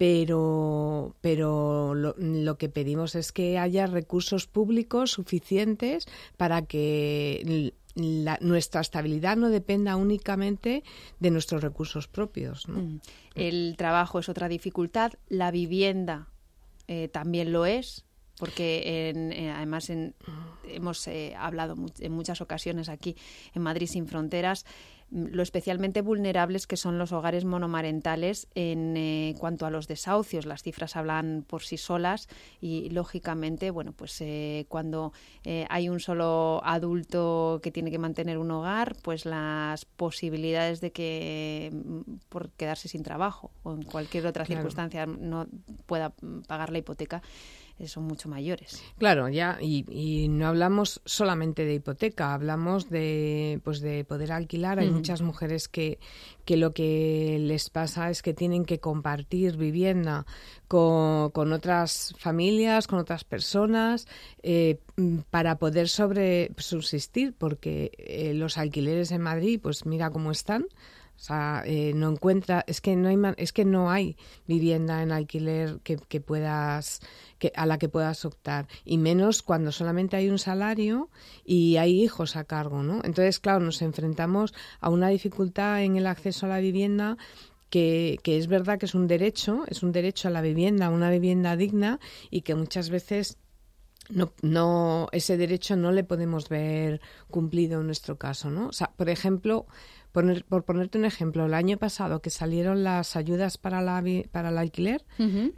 pero, pero lo, lo que pedimos es que haya recursos públicos suficientes para que la, nuestra estabilidad no dependa únicamente de nuestros recursos propios, ¿no? Mm. El trabajo es otra dificultad, la vivienda eh, también lo es. Porque en, en, además en, hemos eh, hablado mu- en muchas ocasiones aquí en Madrid Sin Fronteras lo especialmente vulnerables que son los hogares monomarentales en eh, cuanto a los desahucios. Las cifras hablan por sí solas y lógicamente, bueno, pues eh, cuando eh, hay un solo adulto que tiene que mantener un hogar, pues las posibilidades de que por quedarse sin trabajo o en cualquier otra claro. circunstancia no pueda pagar la hipoteca eh, son mucho mayores. Claro, ya, y, y no hablamos solamente de hipoteca, hablamos de, pues de poder alquilar. Hay mm. muchas mujeres que, que lo que les pasa es que tienen que compartir vivienda con, con otras familias, con otras personas, eh, para poder sobre subsistir, porque eh, los alquileres en Madrid, pues mira cómo están. O sea, eh, no encuentra, es que no hay, es que no hay vivienda en alquiler que, que puedas, que a la que puedas optar, y menos cuando solamente hay un salario y hay hijos a cargo, ¿no? Entonces, claro, nos enfrentamos a una dificultad en el acceso a la vivienda. Que, que es verdad que es un derecho, es un derecho a la vivienda, a una vivienda digna, y que muchas veces no, no, ese derecho no le podemos ver cumplido en nuestro caso, ¿no? O sea, por ejemplo, poner, por ponerte un ejemplo, el año pasado que salieron las ayudas para la para el alquiler, uh-huh.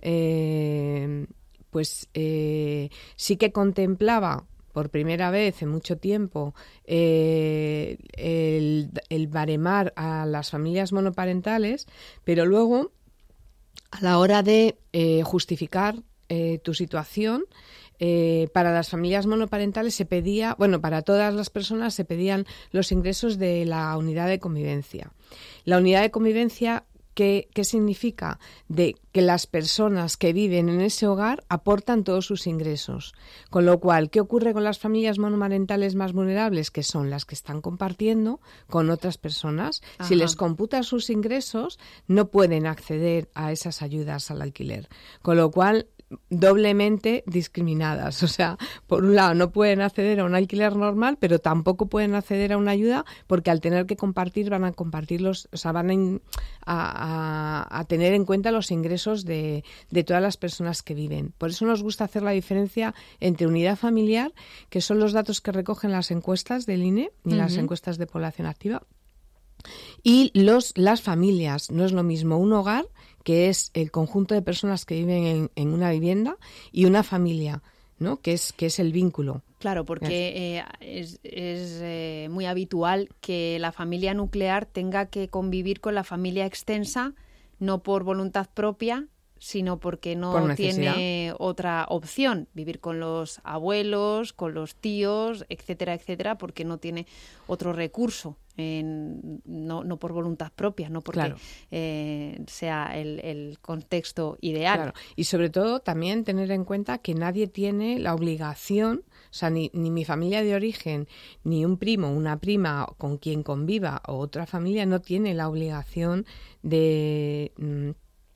eh, pues eh, sí que contemplaba por primera vez en mucho tiempo eh, el, el baremar a las familias monoparentales, pero luego a la hora de eh, justificar eh, tu situación, eh, para las familias monoparentales se pedía, bueno, para todas las personas se pedían los ingresos de la unidad de convivencia. La unidad de convivencia, ¿Qué, ¿Qué significa? De que las personas que viven en ese hogar aportan todos sus ingresos. Con lo cual, ¿qué ocurre con las familias monomarentales más vulnerables? Que son las que están compartiendo con otras personas. Ajá. Si les computan sus ingresos, no pueden acceder a esas ayudas al alquiler. Con lo cual, doblemente discriminadas. O sea, por un lado no pueden acceder a un alquiler normal, pero tampoco pueden acceder a una ayuda, porque al tener que compartir van a compartir los, o sea, van a, a, a tener en cuenta los ingresos de, de todas las personas que viven. Por eso nos gusta hacer la diferencia entre unidad familiar, que son los datos que recogen las encuestas del I N E y uh-huh. las encuestas de población activa, y los las familias. No es lo mismo un hogar, que es el conjunto de personas que viven en, en una vivienda, y una familia, ¿no? Que es que es el vínculo. Claro, porque eh, es, es eh, muy habitual que la familia nuclear tenga que convivir con la familia extensa, no por voluntad propia, sino porque no tiene otra opción, vivir con los abuelos, con los tíos, etcétera, etcétera, porque no tiene otro recurso, en, no, no por voluntad propia, no porque claro. eh, sea el, el contexto ideal. Claro. Y sobre todo también tener en cuenta que nadie tiene la obligación, o sea, ni, ni mi familia de origen, ni un primo, una prima con quien conviva o otra familia no tiene la obligación de... Mmm,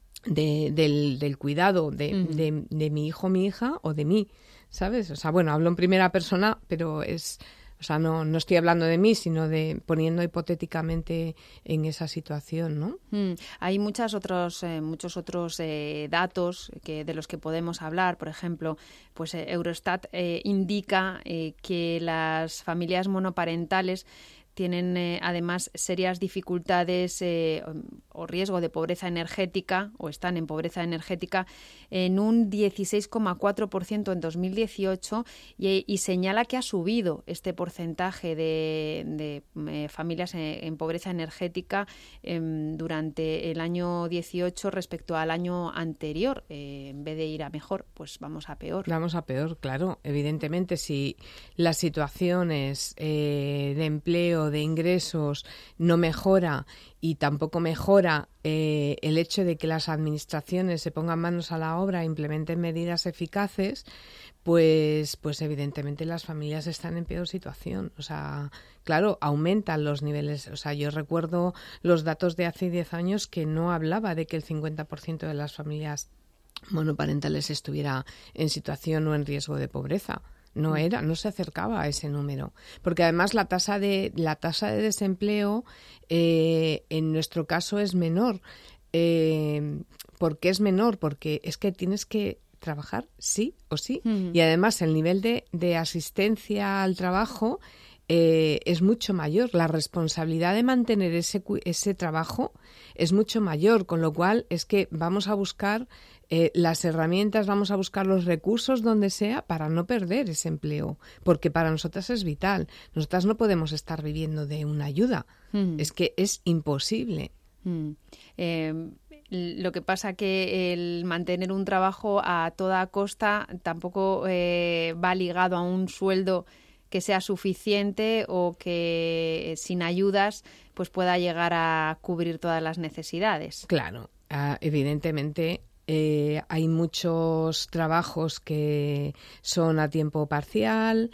De, del, del cuidado de, uh-huh. de, de mi hijo, mi hija, o de mí, ¿sabes? O sea, bueno, hablo en primera persona, pero es, o sea, no, no estoy hablando de mí, sino de poniendo hipotéticamente en esa situación, ¿no? Mm. Hay muchas otros, eh, muchos otros eh, datos que de los que podemos hablar. Por ejemplo, pues eh, Eurostat eh, indica eh, que las familias monoparentales tienen eh, además serias dificultades eh, o riesgo de pobreza energética, o están en pobreza energética en un dieciséis coma cuatro por ciento en dos mil dieciocho, y, y señala que ha subido este porcentaje de, de eh, familias en, en pobreza energética eh, durante el año dieciocho respecto al año anterior. Eh, en vez de ir a mejor, pues vamos a peor. Vamos a peor, claro. Evidentemente, si las situaciones eh, de empleo, de ingresos no mejora, y tampoco mejora eh, el hecho de que las administraciones se pongan manos a la obra e implementen medidas eficaces, pues, pues evidentemente las familias están en peor situación. O sea, claro, aumentan los niveles. O sea, yo recuerdo los datos de hace diez años que no hablaba de que el cincuenta por ciento de las familias monoparentales estuviera en situación o en riesgo de pobreza. No era, no se acercaba a ese número, porque además la tasa de la tasa de desempleo eh, en nuestro caso es menor. Eh, ¿Por qué es menor? Porque es que tienes que trabajar sí o sí, uh-huh. y además el nivel de, de asistencia al trabajo eh, es mucho mayor. La responsabilidad de mantener ese ese trabajo es mucho mayor, con lo cual es que vamos a buscar Eh, las herramientas, vamos a buscar los recursos donde sea para no perder ese empleo, porque para nosotras es vital. Nosotras no podemos estar viviendo de una ayuda, mm. es que es imposible. Mm. Eh, Lo que pasa que el mantener un trabajo a toda costa tampoco eh, va ligado a un sueldo que sea suficiente o que sin ayudas pues pueda llegar a cubrir todas las necesidades. Claro, uh, evidentemente eh, hay muchos trabajos que son a tiempo parcial,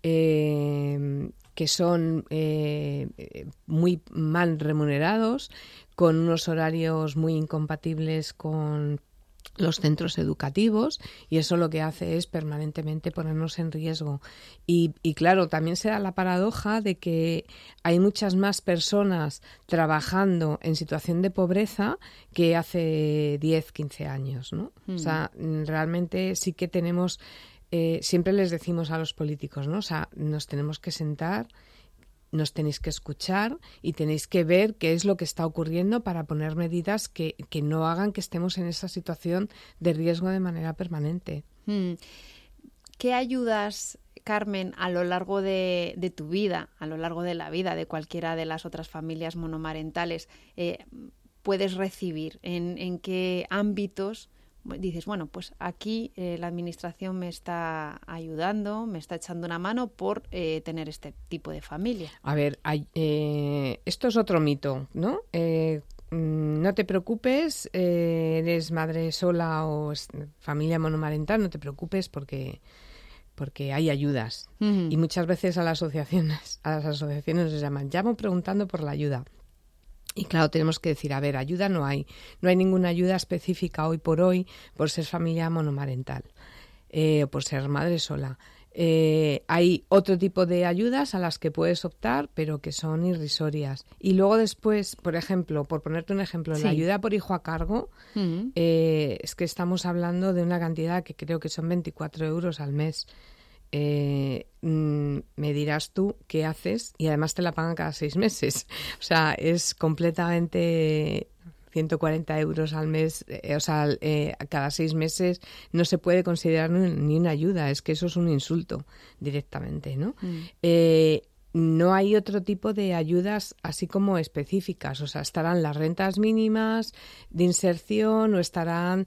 eh, que son eh, muy mal remunerados, con unos horarios muy incompatibles con los centros educativos, y eso lo que hace es permanentemente ponernos en riesgo. Y, y claro, también se da la paradoja de que hay muchas más personas trabajando en situación de pobreza que hace diez, quince años, ¿no? Mm. O sea, realmente sí que tenemos, eh, siempre les decimos a los políticos, ¿no? O sea, nos tenemos que sentar, nos tenéis que escuchar y tenéis que ver qué es lo que está ocurriendo para poner medidas que, que no hagan que estemos en esa situación de riesgo de manera permanente. Hmm. ¿Qué ayudas, Carmen, a lo largo de, de tu vida, a lo largo de la vida de cualquiera de las otras familias monomarentales, eh, puedes recibir? ¿En, en qué ámbitos dices, bueno, pues aquí eh, la administración me está ayudando, me está echando una mano por eh, tener este tipo de familia? A ver, hay, eh, esto es otro mito, ¿no? Eh, no te preocupes, eh, eres madre sola o es, familia monomarental, no te preocupes porque porque hay ayudas. Uh-huh. Y muchas veces a las asociaciones, a las asociaciones les llaman, llamo preguntando por la ayuda. Y claro, tenemos que decir, a ver, ayuda no hay. No hay ninguna ayuda específica hoy por hoy por ser familia monomarental eh, o por ser madre sola. Eh, hay otro tipo de ayudas a las que puedes optar, pero que son irrisorias. Y luego después, por ejemplo, por ponerte un ejemplo, sí. la ayuda por hijo a cargo, uh-huh. eh, es que estamos hablando de una cantidad que creo que son veinticuatro euros al mes. Eh, mm, me dirás tú qué haces, y además te la pagan cada seis meses. O sea, es completamente ciento cuarenta euros al mes, eh, o sea, eh, cada seis meses no se puede considerar ni, ni una ayuda, es que eso es un insulto directamente, ¿no? Mm. Eh, no hay otro tipo de ayudas así como específicas, o sea, estarán las rentas mínimas de inserción o estarán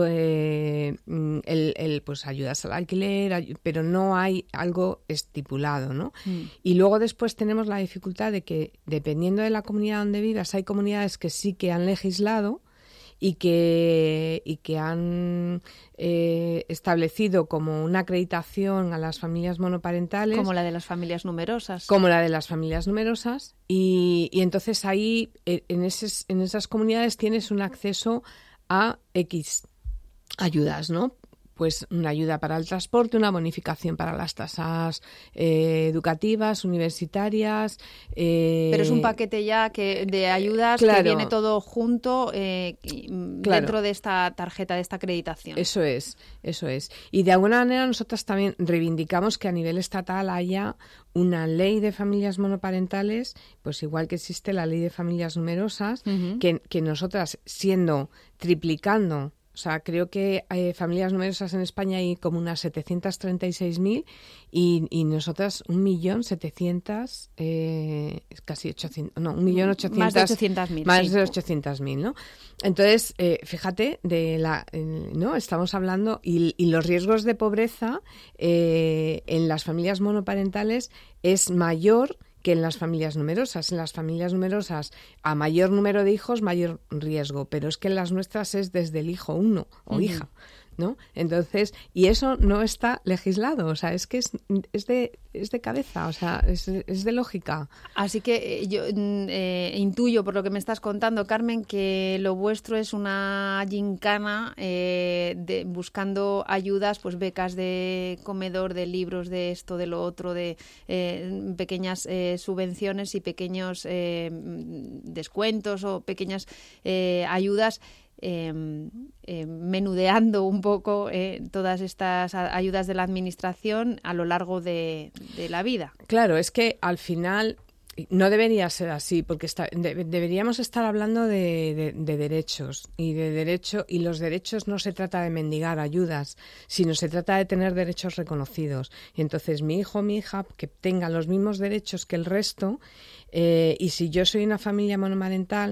eh, el, el pues ayudas al alquiler, ay, pero no hay algo estipulado, ¿no? Mm. Y luego después tenemos la dificultad de que dependiendo de la comunidad donde vivas, hay comunidades que sí que han legislado y que, y que han eh, establecido como una acreditación a las familias monoparentales. Como la de las familias numerosas. Como la de las familias numerosas. Y, y entonces ahí, en, eses, en esas comunidades, tienes un acceso a X ayudas, ¿no? Pues una ayuda para el transporte, una bonificación para las tasas eh, educativas, universitarias. Eh, Pero es un paquete ya que de ayudas claro, que viene todo junto eh, claro, dentro de esta tarjeta, de esta acreditación. Eso es, eso es. Y de alguna manera nosotras también reivindicamos que a nivel estatal haya una ley de familias monoparentales, pues igual que existe la ley de familias numerosas, uh-huh. que, que nosotras siendo triplicando. O sea, creo que hay familias numerosas en España hay como unas setecientas treinta y seis mil y, y nosotras un millón setecientas, eh, casi ochocientos, no, un millón ochocientas. Más de ochocientas mil. Más sí. de ochocientas mil, ¿no? Entonces, eh, fíjate, de la, eh, ¿no? Estamos hablando, y, y los riesgos de pobreza eh, en las familias monoparentales es mayor que en las familias numerosas. En las familias numerosas, a mayor número de hijos, mayor riesgo, pero es que en las nuestras es desde el hijo uno o uh-huh. hija, ¿no? Entonces, y eso no está legislado, o sea, es que es, es de es de cabeza, o sea, es, es de lógica. Así que yo eh, intuyo, por lo que me estás contando, Carmen, que lo vuestro es una gincana eh, de, buscando ayudas, pues becas de comedor, de libros, de esto, de lo otro, de eh, pequeñas eh, subvenciones y pequeños eh, descuentos o pequeñas eh, ayudas. Eh, eh, menudeando un poco eh, todas estas ayudas de la administración a lo largo de, de la vida. Claro, es que al final no debería ser así, porque está, de, deberíamos estar hablando de, de, de derechos y de derecho, y los derechos no se trata de mendigar ayudas, sino se trata de tener derechos reconocidos. Y entonces mi hijo o mi hija que tengan los mismos derechos que el resto, eh, y si yo soy una familia monomarental,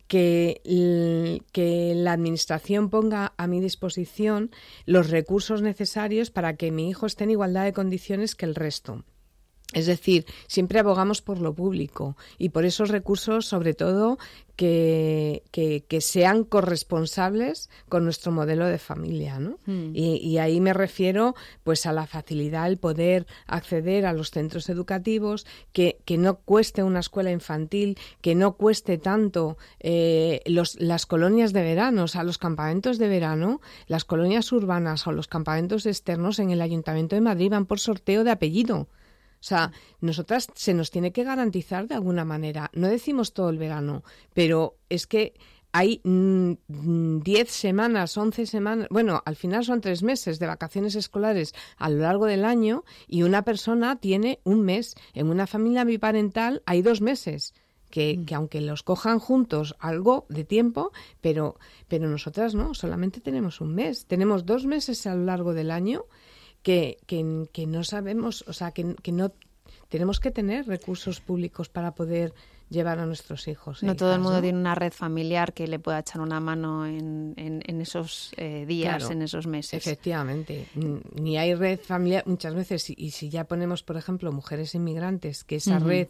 que, que la Administración ponga a mi disposición los recursos necesarios para que mi hijo esté en igualdad de condiciones que el resto. Es decir, siempre abogamos por lo público y por esos recursos, sobre todo, que, que, que sean corresponsables con nuestro modelo de familia, ¿no? Mm. Y, y ahí me refiero pues a la facilidad, el poder acceder a los centros educativos, que, que no cueste una escuela infantil, que no cueste tanto eh, los, las colonias de verano, o sea, los campamentos de verano, las colonias urbanas o los campamentos externos en el Ayuntamiento de Madrid van por sorteo de apellido. O sea, nosotras se nos tiene que garantizar de alguna manera. No decimos todo el verano, pero es que hay diez semanas, once semanas, bueno, al final son tres meses de vacaciones escolares a lo largo del año y una persona tiene un mes. En una familia biparental hay dos meses. Que, que aunque los cojan juntos algo de tiempo, pero, pero nosotras no, solamente tenemos un mes. Tenemos dos meses a lo largo del año que, que, que no sabemos, o sea, que, que no tenemos que tener recursos públicos para poder llevar a nuestros hijos. No e todo hijas, el mundo ¿no? tiene una red familiar que le pueda echar una mano en, en, en esos eh, días, claro, en esos meses. Efectivamente. Ni hay red familiar muchas veces. Y, y si ya ponemos, por ejemplo, mujeres inmigrantes, que esa uh-huh. red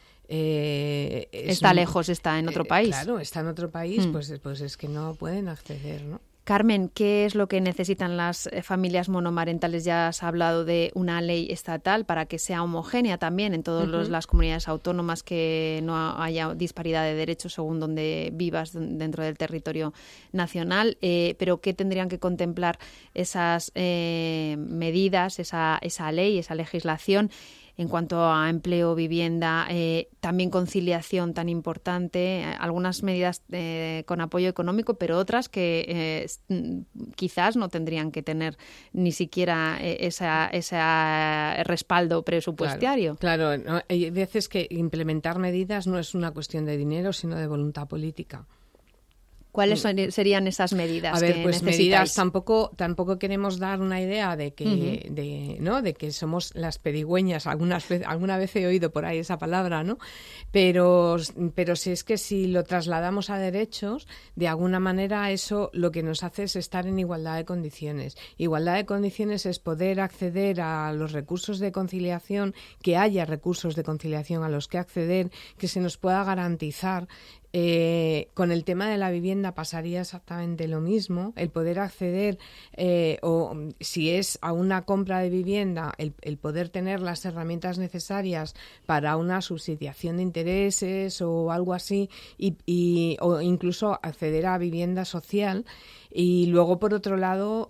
Eh, está un, lejos, está en otro eh, país. Claro, está en otro país, mm. pues, pues es que no pueden acceder, ¿no? Carmen, ¿qué es lo que necesitan las familias monomarentales? Ya has hablado de una ley estatal para que sea homogénea también en todas uh-huh. las comunidades autónomas, que no haya disparidad de derechos según donde vivas dentro del territorio nacional. Eh, pero ¿qué tendrían que contemplar esas eh, medidas, esa, esa ley, esa legislación? En cuanto a empleo, vivienda, eh, también conciliación tan importante, eh, algunas medidas eh, con apoyo económico, pero otras que eh, quizás no tendrían que tener ni siquiera eh, esa, ese respaldo presupuestario. Claro, claro, ¿no? Hay veces que implementar medidas no es una cuestión de dinero, sino de voluntad política. ¿Cuáles son, serían esas medidas? A ver, que pues necesitáis? medidas, tampoco tampoco queremos dar una idea de que uh-huh. de no de que somos las pedigüeñas. Algunas vez, alguna vez he oído por ahí esa palabra, ¿no? Pero pero si es que si lo trasladamos a derechos, de alguna manera eso lo que nos hace es estar en igualdad de condiciones. Igualdad de condiciones es poder acceder a los recursos de conciliación, que haya recursos de conciliación a los que acceder, que se nos pueda garantizar. Eh, con el tema de la vivienda pasaría exactamente lo mismo, el poder acceder eh, o si es a una compra de vivienda, el, el poder tener las herramientas necesarias para una subsidiación de intereses o algo así y, y, o incluso acceder a vivienda social. Y luego, por otro lado,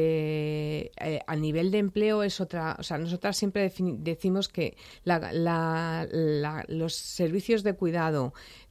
eh, eh, a nivel de empleo es otra... O sea, nosotras siempre defini- decimos que la, la, la, los servicios de cuidado,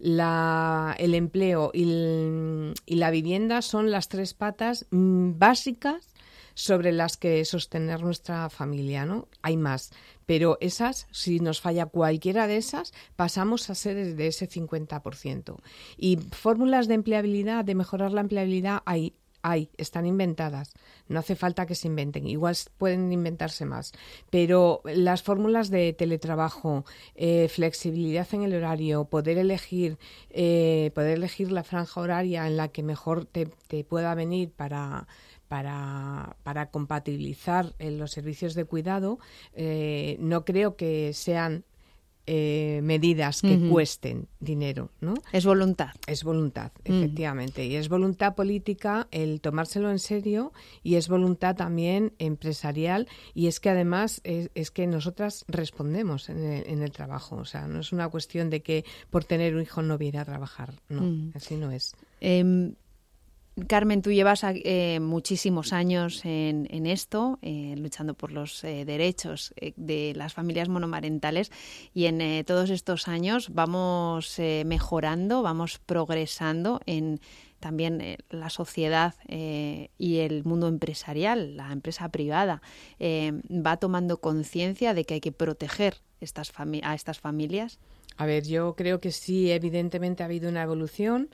la, el empleo y, el, y la vivienda son las tres patas mm, básicas sobre las que sostener nuestra familia, ¿no? Hay más, pero esas, si nos falla cualquiera de esas, pasamos a ser de ese cincuenta por ciento. Y fórmulas de empleabilidad, de mejorar la empleabilidad, hay. Hay, están inventadas, no hace falta que se inventen, igual pueden inventarse más, pero las fórmulas de teletrabajo, eh, flexibilidad en el horario, poder elegir eh, poder elegir la franja horaria en la que mejor te, te pueda venir para para, para compatibilizar eh, los servicios de cuidado, eh, no creo que sean Eh, medidas que uh-huh. cuesten dinero, ¿no? Es voluntad. Es voluntad, efectivamente. Uh-huh. Y es voluntad política el tomárselo en serio y es voluntad también empresarial y es que además es, es que nosotras respondemos en el, en el trabajo. O sea, no es una cuestión de que por tener un hijo no viera a trabajar. No, uh-huh. así no es. Eh, Carmen, tú llevas eh, muchísimos años en, en esto, eh, luchando por los eh, derechos eh, de las familias monomarentales y en eh, todos estos años vamos eh, mejorando, vamos progresando en también eh, la sociedad eh, y el mundo empresarial, la empresa privada, eh, va tomando conciencia de que hay que proteger estas fami- a estas familias. A ver, yo creo que sí, evidentemente ha habido una evolución.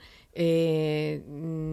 Eh,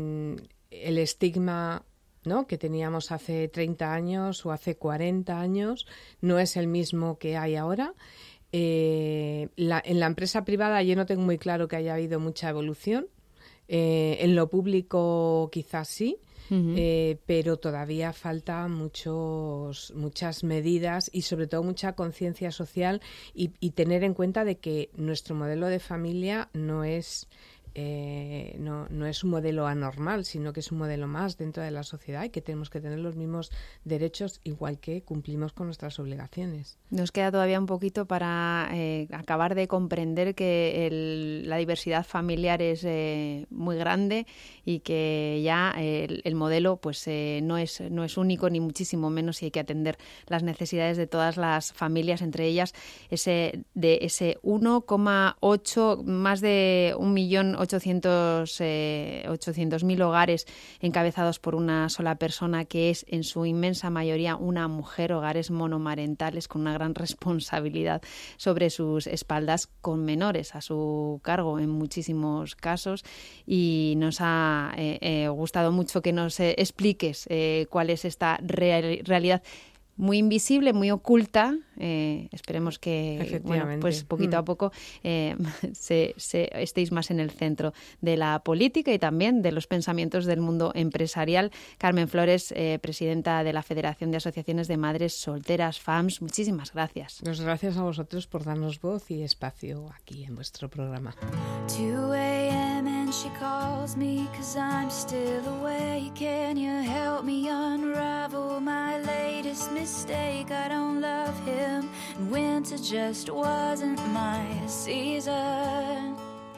el estigma, ¿no?, que teníamos hace treinta años o hace cuarenta años no es el mismo que hay ahora. Eh, la, en la empresa privada yo no tengo muy claro que haya habido mucha evolución. Eh, en lo público quizás sí, Uh-huh. eh, pero todavía falta muchos, muchas medidas y sobre todo mucha conciencia social y, y tener en cuenta de que nuestro modelo de familia no es... Eh, no, no es un modelo anormal, sino que es un modelo más dentro de la sociedad y que tenemos que tener los mismos derechos igual que cumplimos con nuestras obligaciones. Nos queda todavía un poquito para eh, acabar de comprender que el, la diversidad familiar es eh, muy grande y que ya eh, el, el modelo pues eh, no es no es único ni muchísimo menos, y hay que atender las necesidades de todas las familias, entre ellas ese de ese uno coma ocho, más de un millón ochocientos mil hogares encabezados por una sola persona, que es en su inmensa mayoría una mujer, hogares monomarentales con una gran responsabilidad sobre sus espaldas, con menores a su cargo en muchísimos casos. Y nos ha eh, eh, gustado mucho que nos eh, expliques eh, cuál es esta real, realidad muy invisible, muy oculta. Eh, esperemos que, bueno, pues poquito mm. a poco eh, se, se, estéis más en el centro de la política y también de los pensamientos del mundo empresarial. Carmen Flores, eh, presidenta de la Federación de Asociaciones de Madres Solteras, F A M S, muchísimas gracias. Pues gracias a vosotros por darnos voz y espacio aquí en vuestro programa. two a.m. and she calls me 'cause I'm still awake. Can you help me unravel my latest mistake? I don't love him, and winter just wasn't my season.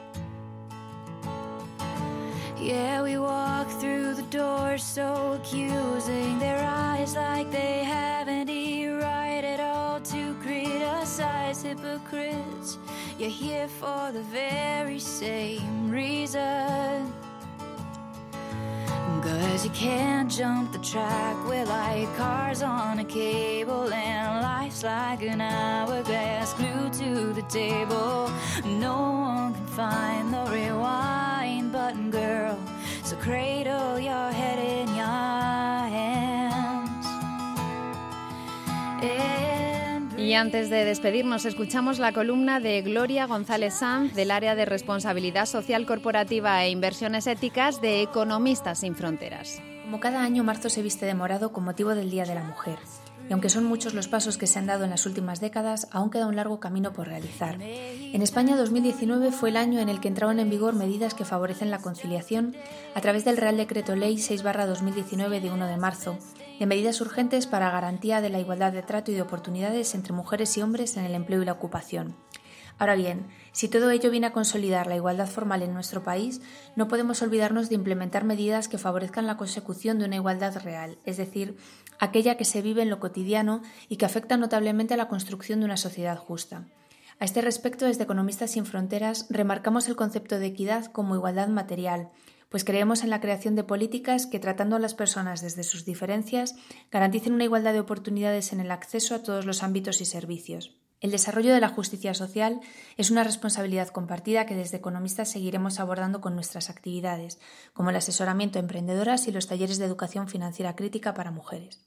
Yeah, we walk through the door so accusing, their eyes like they have any right at all to criticize hypocrites. You're here for the very same reason. 'Cause you can't jump the track, we're like cars on a cable, and life's like an hourglass glued to the table. No one can find the rewind button, girl, so cradle your head in your hands. Y antes de despedirnos, escuchamos la columna de Gloria González Sanz del área de Responsabilidad Social Corporativa e Inversiones Éticas de Economistas Sin Fronteras. Como cada año, marzo se viste de morado con motivo del Día de la Mujer. Y aunque son muchos los pasos que se han dado en las últimas décadas, aún queda un largo camino por realizar. En España, dos mil diecinueve fue el año en el que entraron en vigor medidas que favorecen la conciliación a través del Real Decreto Ley seis barra dos mil diecinueve de uno de marzo, de medidas urgentes para garantía de la igualdad de trato y de oportunidades entre mujeres y hombres en el empleo y la ocupación. Ahora bien, si todo ello viene a consolidar la igualdad formal en nuestro país, no podemos olvidarnos de implementar medidas que favorezcan la consecución de una igualdad real, es decir, aquella que se vive en lo cotidiano y que afecta notablemente a la construcción de una sociedad justa. A este respecto, desde Economistas Sin Fronteras, remarcamos el concepto de equidad como igualdad material, pues creemos en la creación de políticas que, tratando a las personas desde sus diferencias, garanticen una igualdad de oportunidades en el acceso a todos los ámbitos y servicios. El desarrollo de la justicia social es una responsabilidad compartida que desde Economistas seguiremos abordando con nuestras actividades, como el asesoramiento a emprendedoras y los talleres de educación financiera crítica para mujeres.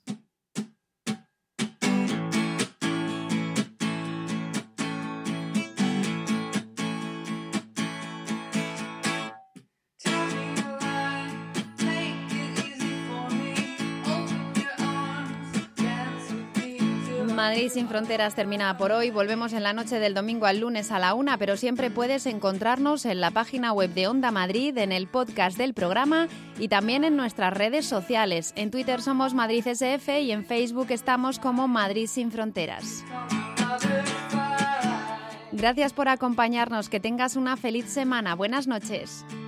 Madrid Sin Fronteras termina por hoy. Volvemos en la noche del domingo al lunes a la una, pero siempre puedes encontrarnos en la página web de Onda Madrid, en el podcast del programa y también en nuestras redes sociales. En Twitter somos Madrid S F y en Facebook estamos como Madrid Sin Fronteras. Gracias por acompañarnos. Que tengas una feliz semana. Buenas noches.